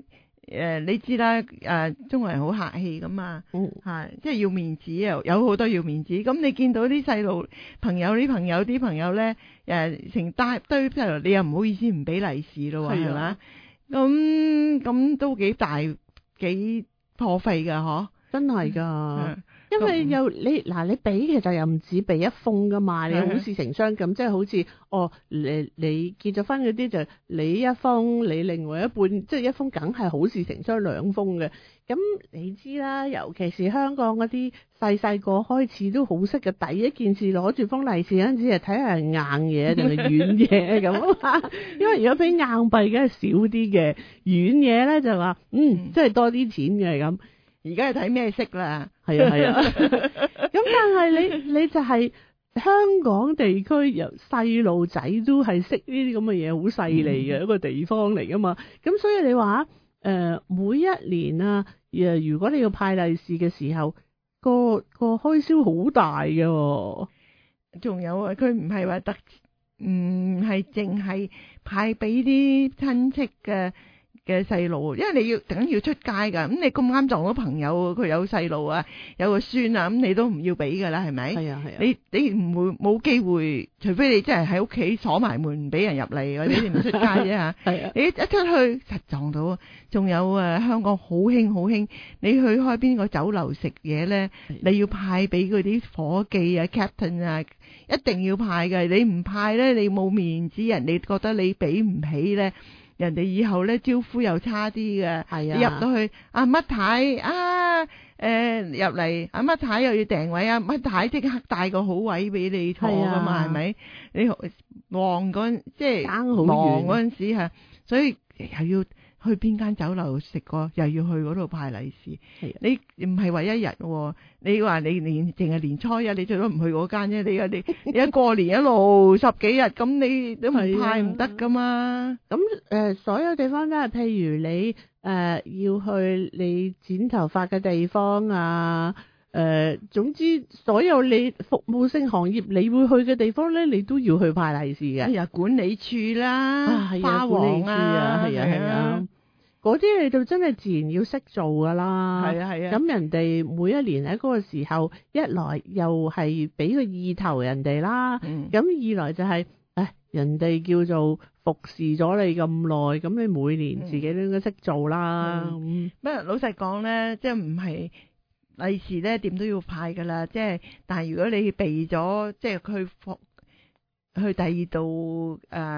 你知啦，中國人好客氣噶嘛，即係要面子，有好多要面子。咁你見到啲細路朋友咧，成大堆細路，你又唔好意思唔俾利是咯，係咪？咁都幾破費噶，嗬？ 真係噶。因為你俾其實又唔止俾一封噶嘛，你好事成雙咁，即係好似你結咗婚嗰啲就你一封，你另外一半即係一封，梗係好事成雙兩封嘅。咁你知啦，尤其是香港嗰啲細個開始都好識嘅，第一件事攞住封利是嗰陣時係睇下係硬嘢定係軟嘢咁啊。因為如果俾硬幣梗係少啲嘅，軟嘢咧就話即係多啲錢嘅咁。 而家係睇咩色啦？ 係啊。咁但係你就係香港地區由細路仔都係識呢啲咁嘅嘢，好細膩嘅一個地方嚟噶嘛。咁所以你話每一年啊，如果你要派利是嘅時候，個開銷好大嘅。 仲有啊，佢唔係話唔係淨係派俾啲親戚嘅細路，因為你梗要出街噶，咁你咁啱撞到朋友，佢有細路啊，有個孫啊，咁你都唔要俾噶啦，係咪？係啊。你唔會冇機會，除非你真係喺屋企鎖埋門唔俾人入嚟，或者你唔出街啫吓。係啊。你一出去實撞到，仲有香港好興，你去開邊個酒樓食嘢咧，你要派俾嗰啲伙計啊、captain 啊，一定要派嘅。你唔派咧，你冇面子，人哋覺得你俾唔起咧。人哋以後咧招呼又差啲嘅，係啊！你入到去乜太入嚟乜太又要訂位乜太即刻帶個好位俾你坐噶嘛，係咪？你旺嗰陣即係忙嗰陣時嚇，所以又要去邊間酒樓食過，又要去嗰度派利是。你唔係話一日喎，你話你淨係年初一，你最多唔去嗰間啫。你一過年一路10幾日，咁你都唔派唔得噶嘛。 咁所有地方都係，譬如你要去你剪頭髮嘅地方啊，總之所有你服務性行業你會去嘅地方咧，你都要去派利是嘅。管理處啦，花王啊，係啊，嗰啲你就真係自然要識做噶啦。係啊。咁人哋每一年喺嗰個時候，一來又係俾個意頭人哋啦，咁二來就係人哋叫做服侍咗你咁耐，咁你每年自己都應該識做啦。 不過老實講咧，即係唔係利是咧，點都要派噶啦。即係，但係如果你避咗，即係去第二度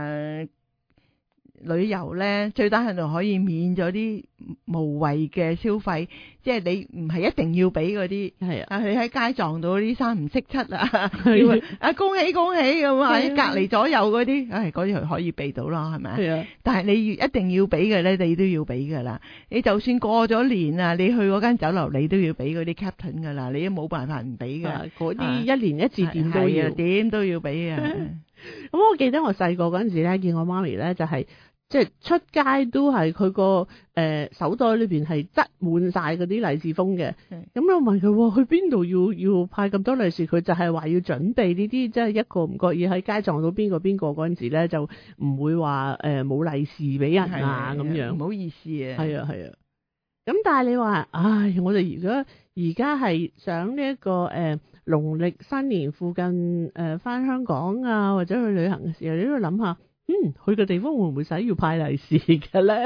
旅遊咧，最低限度可以免咗啲無謂嘅消費，即係你唔係一定要俾嗰啲，係啊，你喺街撞到啲3唔識7啊，恭喜咁啊，隔離左右嗰啲，嗰啲可以避到啦，係咪？係啊。但係你一定要俾嘅咧，你都要俾噶啦。你就算過咗年啊，你去嗰間酒樓，你都要俾嗰啲 captain 噶啦，你都冇辦法唔俾噶。 嗰啲一年一次點都要俾啊。 咁我記得我細個嗰陣時咧，見我媽咪咧就係。即係出街都係佢個手袋裏邊係擠滿晒嗰啲利是封嘅。咁我問佢，去邊度要派咁多利是？佢就係話要準備呢啲，即係一個唔覺意喺街撞到邊個嗰陣時咧，就唔會話冇利是俾人啊咁樣。唔好意思啊。係啊。咁但係你話，我哋而家係想呢一個農曆新年附近返香港啊，或者去旅行嘅時候，你都要諗下。去嘅地方會唔會使要派利是嘅咧？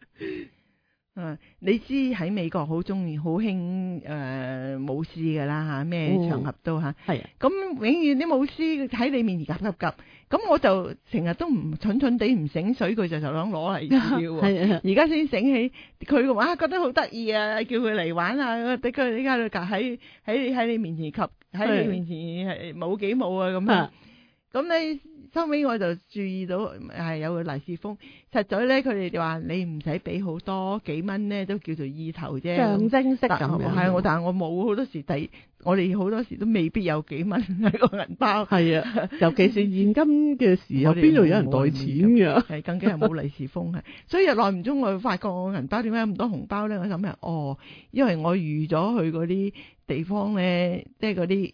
你知喺美國好中意好興舞獅噶啦吓，咩場合都吓。係啊。咁永遠啲舞獅喺你面前夾，咁我就成日都唔蠢地唔醒水，佢就想攞利是喎。係啊。而家先醒起，佢話覺得好得意啊，叫佢嚟玩啊，俾佢依家喺你面前夾，喺你面前係舞幾舞啊咁啊。咁你收尾我就注意到有個利是封，實在咧佢哋就話你唔使俾好多，幾蚊咧都叫做意頭啫，象徵式咁樣。係但係我冇好多時我哋好多時都未必有幾蚊喺個銀包。係啊，尤其是現金嘅時候，邊度有人袋錢㗎？係更加係冇利是封係，所以日耐唔中我發覺我銀包點解咁多紅包咧？我諗係因為我預咗去嗰啲地方咧，即係嗰啲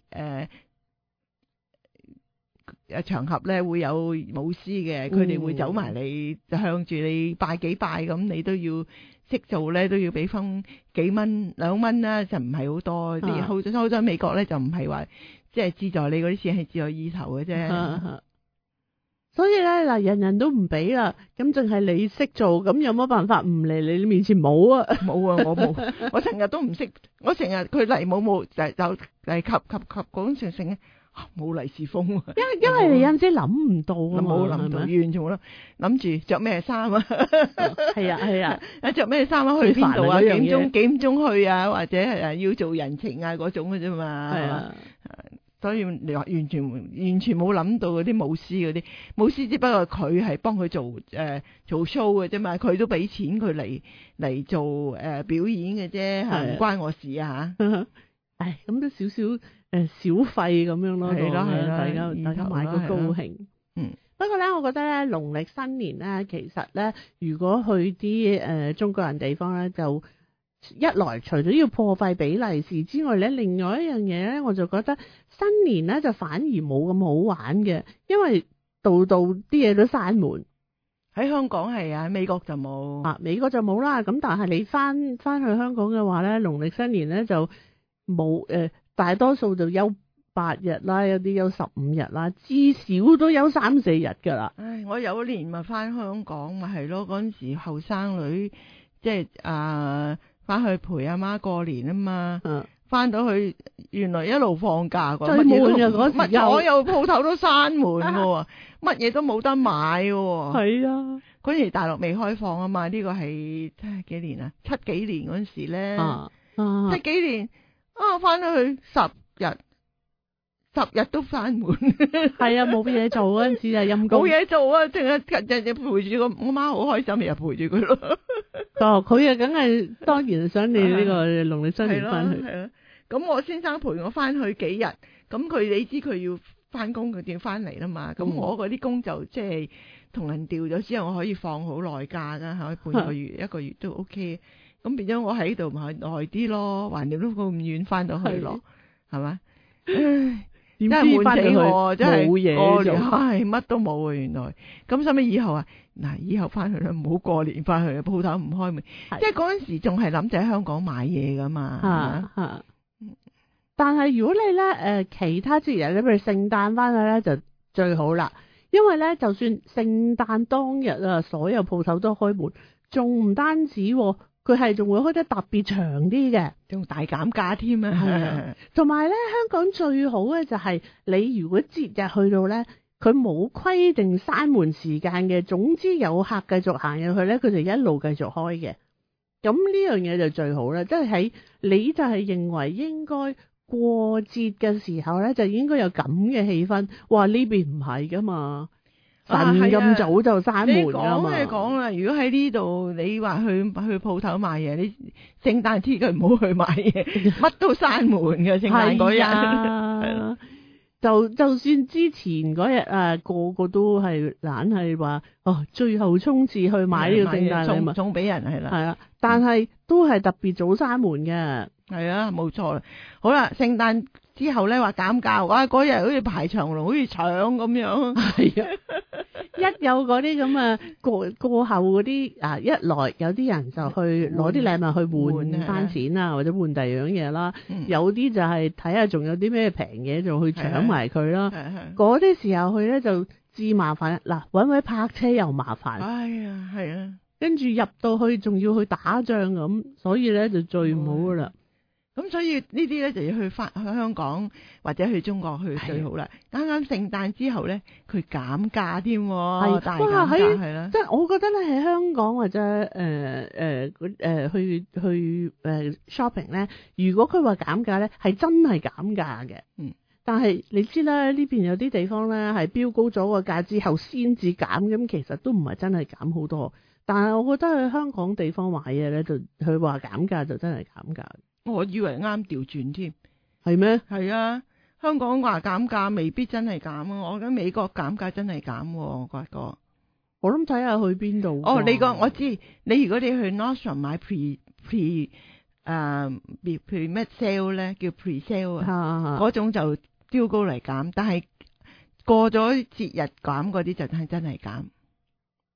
場合咧會有舞獅嘅，佢哋會走埋嚟，就向住你拜幾拜咁，你都要識做咧都要俾翻幾蚊2蚊啦，就唔係好多。啲好咗美國咧就唔係話即係資助你嗰啲錢係資助意頭嘅啫。 所以咧嗱，人人都唔俾啦，咁淨係你識做，咁有乜辦法唔嚟你面前冇啊？ 冇啊，我冇，我成日都唔識，我成日佢嚟冇就嚟及講成成冇利是封， 因為你有陣時諗唔到啊嘛， 冇諗到，完全冇諗住着咩衫啊， 係啊， 着咩衫啊，去邊度啊，幾點鐘去啊，或者係要做人情啊嗰種嘅啫嘛，係啊。所以你話完全冇諗到嗰啲舞獅只不過佢係幫佢做做 show 嘅啫嘛，佢都俾錢佢嚟做表演嘅啫，唔關我事啊嚇。 唉，咁都少小費咁樣咯，係啦，大家買個高興。不過咧，我覺得咧，農曆新年咧，其實咧，如果去啲中國人地方咧，就一來除咗要破費俾利是之外咧，另外一樣嘢咧，我就覺得新年咧就反而冇咁好玩嘅，因為度啲嘢都閂門。 喺香港係啊，美國就冇。 美國就冇啦。咁但係你翻去香港嘅話咧，農曆新年咧就冇大多數就休8日啦，有啲休15日啦，至少都休3-4日㗎啦。 唉，我有一年咪翻香港咪係咯，嗰陣時後生女即係翻去陪阿媽過年啊嘛，翻到去原來一路放假㗎， 最悶嘅嗰時， 所有鋪頭都閂門㗎，乜嘢都冇得買㗎。 係啊， 嗰時大陸未開放啊嘛，呢個係幾年啊？7幾年嗰陣時咧，7幾年翻到去10日都閂門， 係啊，冇嘢做嗰陣時啊，陰公， 冇嘢做啊，淨係日日陪住我媽，好開心，日日陪住佢咯。 佢啊，梗係當然想你呢個農曆新年翻去。 係啊，咁我先生陪我翻去幾日，咁你知佢要翻工，佢點翻嚟啦嘛？咁我嗰啲工就即係同人調咗之後，我可以放好耐假噶，可以半個月、1個月都 OK。咁變咗我喺度咪耐啲咯，橫掂都咁遠翻到去咯，係咪？唉。真係悶死我，真係冇嘢做，乜都冇啊！原來咁，使唔使以後啊？嗱，以後翻去啦，唔好過年翻去，鋪頭唔開門。即係嗰陣時仲係諗住喺香港買嘢噶嘛。 但係如果你咧其他節日，你譬如聖誕翻去咧就最好啦，因為咧就算聖誕當日啊，所有鋪頭都開門，仲唔單止。佢係仲會開得特別長啲嘅，仲大減價添啊！係啊，同埋咧，香港最好嘅就係你如果節日去到咧，佢冇規定閂門時間嘅，總之有客繼續行入去咧，佢就一路繼續開嘅。咁呢樣嘢就最好啦，即係你就係認為應該過節嘅時候咧，就應該有咁嘅氣氛。哇！呢邊唔係噶嘛。晨咁早就閂門㗎嘛！ 你講啦，如果喺呢度，你話去鋪頭買嘢，你聖誕節佢唔好去買嘢，乜都閂門嘅聖誕嗰日。係啦， 就算之前嗰日啊，個個都係懶係話最後衝刺去買呢個聖誕禮物， 送俾人係啦。係啊， 但係都係特別早閂門嘅。 係啊，冇錯啦。好啦，聖誕之後咧話減價，哇！嗰日好似排長龍，好似搶咁樣。係啊， 一有嗰啲咁啊過後嗰啲一來有啲人就去攞啲禮物去換翻錢啊，或者換第二樣嘢啦。有啲就係睇下仲有啲咩平嘢就去搶埋佢啦。嗰啲時候去咧就至麻煩嗱，搵位泊車又麻煩。哎呀，係啊，跟住入到去仲要去打仗咁，所以咧就最唔好噶啦。 咁所以呢啲咧就要去香港或者去中國去最好啦。啱啱聖誕之後咧，佢減價添，大減價係啦。 即係我覺得咧喺香港或者去 shopping 咧，如果佢話減價咧，係真係減價嘅。但係你知啦，呢邊有啲地方咧係標高咗個價之後先至減，咁其實都唔係真係減好多。但係我覺得去香港地方買嘢咧，就佢話減價就真係減價。 我以為啱調轉添， 係咩？ 係啊，香港話減價未必真係減啊！我覺得美國減價真係減，我覺得。 我諗睇下去邊度。 哦，我知，如果你去 Nordstrom 買 pre咩 sale 咧，叫 pre sale 啊，嗰種就標高嚟減，但係過咗節日減嗰啲就係真係減。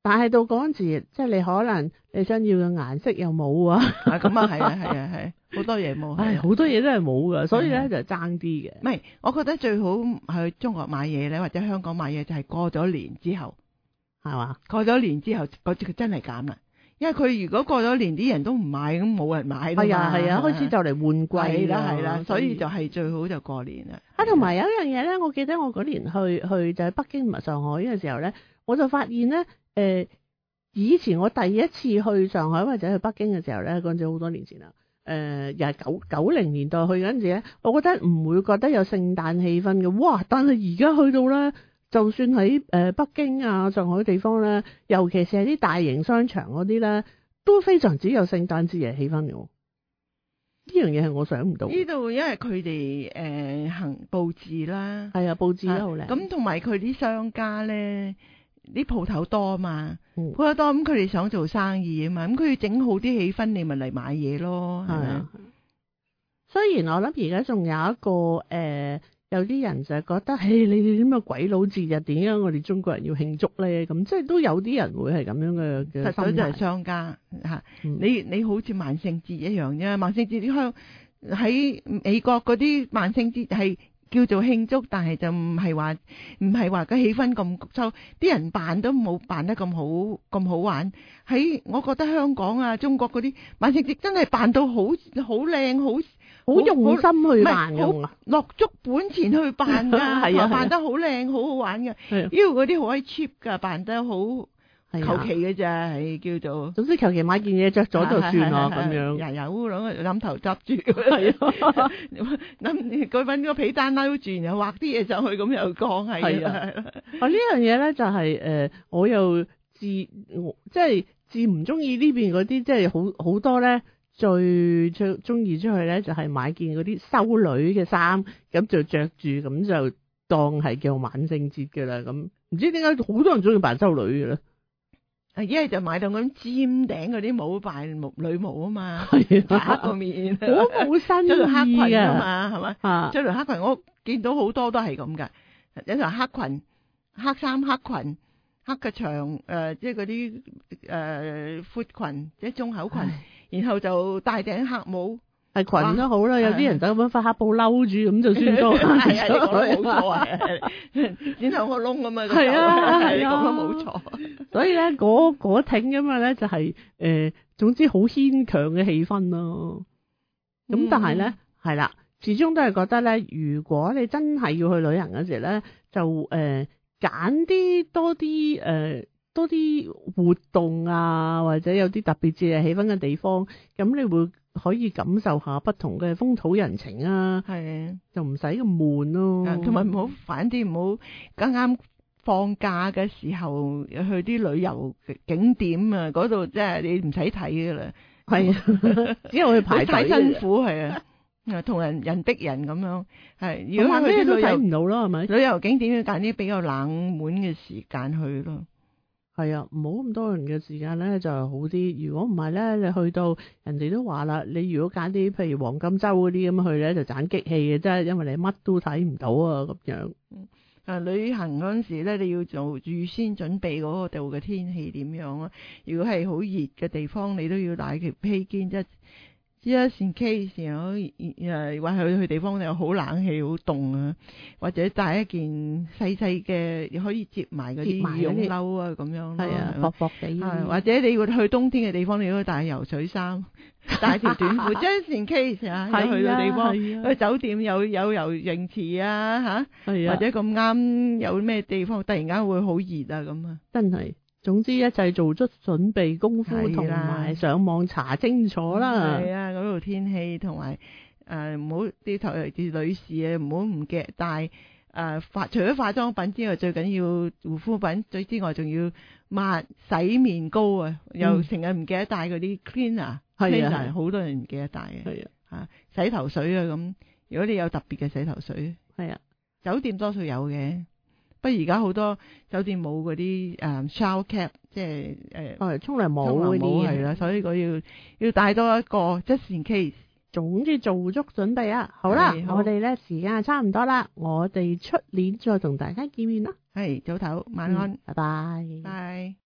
但係到嗰陣時，即係你可能你想要嘅顏色又冇啊， 咁啊係啊係啊係，好多嘢冇， 好多嘢都係冇噶，所以咧就爭啲嘅。 唔係，我覺得最好去中國買嘢咧，或者香港買嘢就係過咗年之後， 係嘛？ 過咗年之後，嗰隻佢真係減啦。因為佢如果過咗年啲人都唔買，咁冇人買啦嘛。 係啊係啊，開始就嚟換季啦。 係啦，所以就係最好就過年啦。 同埋有一樣嘢咧，我記得我嗰年去就喺北京同埋上海嘅時候咧，我就發現咧，以前我第一次去上海或者去北京嘅時候咧，嗰陣時好多年前啦，又係90年代去嗰陣時咧，我覺得唔會覺得有聖誕氣氛嘅。哇！但係而家去到咧，就算喺北京啊、上海地方咧，尤其是係啲大型商場嗰啲咧，都非常之有聖誕節嘅氣氛嘅。呢樣嘢係我想唔到。呢度因為佢哋行佈置啦， 係啊，佈置得好靚。 咁同埋佢啲商家咧，啲鋪頭多嘛，鋪頭多咁佢哋想做生意啊嘛，咁佢要整好啲氣氛，你咪嚟買嘢咯，係咪？ 雖然我諗而家仲有一個有啲人就係覺得，你哋啲咁嘅鬼佬節日，點解我哋中國人要慶祝咧？咁即係都有啲人會係咁樣嘅心態。實際就係商家嚇，你好似萬聖節一樣啫。萬聖節啲喺美國嗰啲萬聖節係叫做慶祝，但係就唔係話個氣氛咁抽，啲人扮都冇扮得咁好玩。喺我覺得香港啊、中國嗰啲萬聖節真係扮到好靚好用心去扮㗎， 落足本錢去扮㗎，係啊，扮得好靚，好好玩㗎。因為嗰啲好閪 cheap 㗎，扮得好求其嘅咋，係叫做。總之求其買件嘢着咗就算啦，咁樣。有諗頭執住，係啊，諗佢揾個被單撈住，然後畫啲嘢上去，咁又講係啊。 呢樣嘢咧就係我又即係自唔中意呢邊嗰啲，即係好多咧。最中意出去咧，就係買件嗰啲修女嘅衫，咁就着住，咁就當係叫萬聖節嘅啦。咁唔知點解好多人中意扮修女嘅咧？一係就買到嗰啲尖頂嗰啲帽扮女巫啊嘛，黑個面，好新意黑裙啊嘛，係咪？着條黑裙，我見到好多都係咁噶，有條黑裙、黑衫、黑裙、黑嘅長即係嗰啲闊裙，即係中口裙。然後就戴頂黑帽，係裙都好啦。有啲人就咁樣塊黑布嬲住咁就算多。係啊，你講得冇錯啊。然後個窿咁啊，係啊，你講得冇錯。所以咧，嗰挺咁啊咧，就係總之好牽強嘅氣氛咯。咁但係咧，係啦，始終都係覺得咧，如果你真係要去旅行嗰時咧，就揀啲多啲活動啊，或者有啲特別節日氣氛嘅地方，咁你會可以感受下不同嘅風土人情啊，係就唔使咁悶咯。同埋唔好反啲，唔好啱啱放假嘅時候去啲旅遊景點啊，嗰度即係你唔使睇噶啦，係啊，只係去排隊，太辛苦係啊，同人逼人咁樣係。如果咩都睇唔到咯，係咪？旅遊景點要揀啲比較冷門嘅時間去咯。係啊，唔好咁多人嘅時間咧就好啲。如果唔係咧，你去到人哋都話啦，你如果揀啲譬如黃金周嗰啲咁去咧，就盞激氣嘅啫，因為你乜都睇唔到啊咁樣。旅行嗰陣時咧，你要做預先準備嗰個度嘅天氣點樣啊？如果係好熱嘅地方，你都要帶條披肩啫。Just in case 話去地方有好冷氣好凍啊，或者帶一件細細嘅可以摺埋嗰啲羽絨褸啊咁樣咯，係啊，薄薄地。或者你要去冬天嘅地方，你都帶游水衫，帶條短褲。Just in case 啊，去到地方去酒店有游泳池啊嚇，或者咁啱有咩地方突然間會好熱啊咁啊，真係。總之一切做足準備功夫，同埋上網查清楚啦。係啊，嗰度天氣同埋唔好啲頭啲女士啊，唔好唔記得帶除咗化妝品之外，最緊要護膚品。最之外仲要洗面膏啊，又成日唔記得帶嗰啲 cleaner。係啊，好多人唔記得帶嘅。係啊，洗頭水啊咁。如果你有特別嘅洗頭水，係啊，酒店多數有嘅。不過而家好多酒店冇嗰啲shower cap， 即係沖涼帽嗰啲係啦，所以佢要帶多一個 just in case。總之做足準備啊！好啦，我哋咧時間差唔多啦，我哋出年再同大家見面啦。係早唞，晚安，拜拜，拜。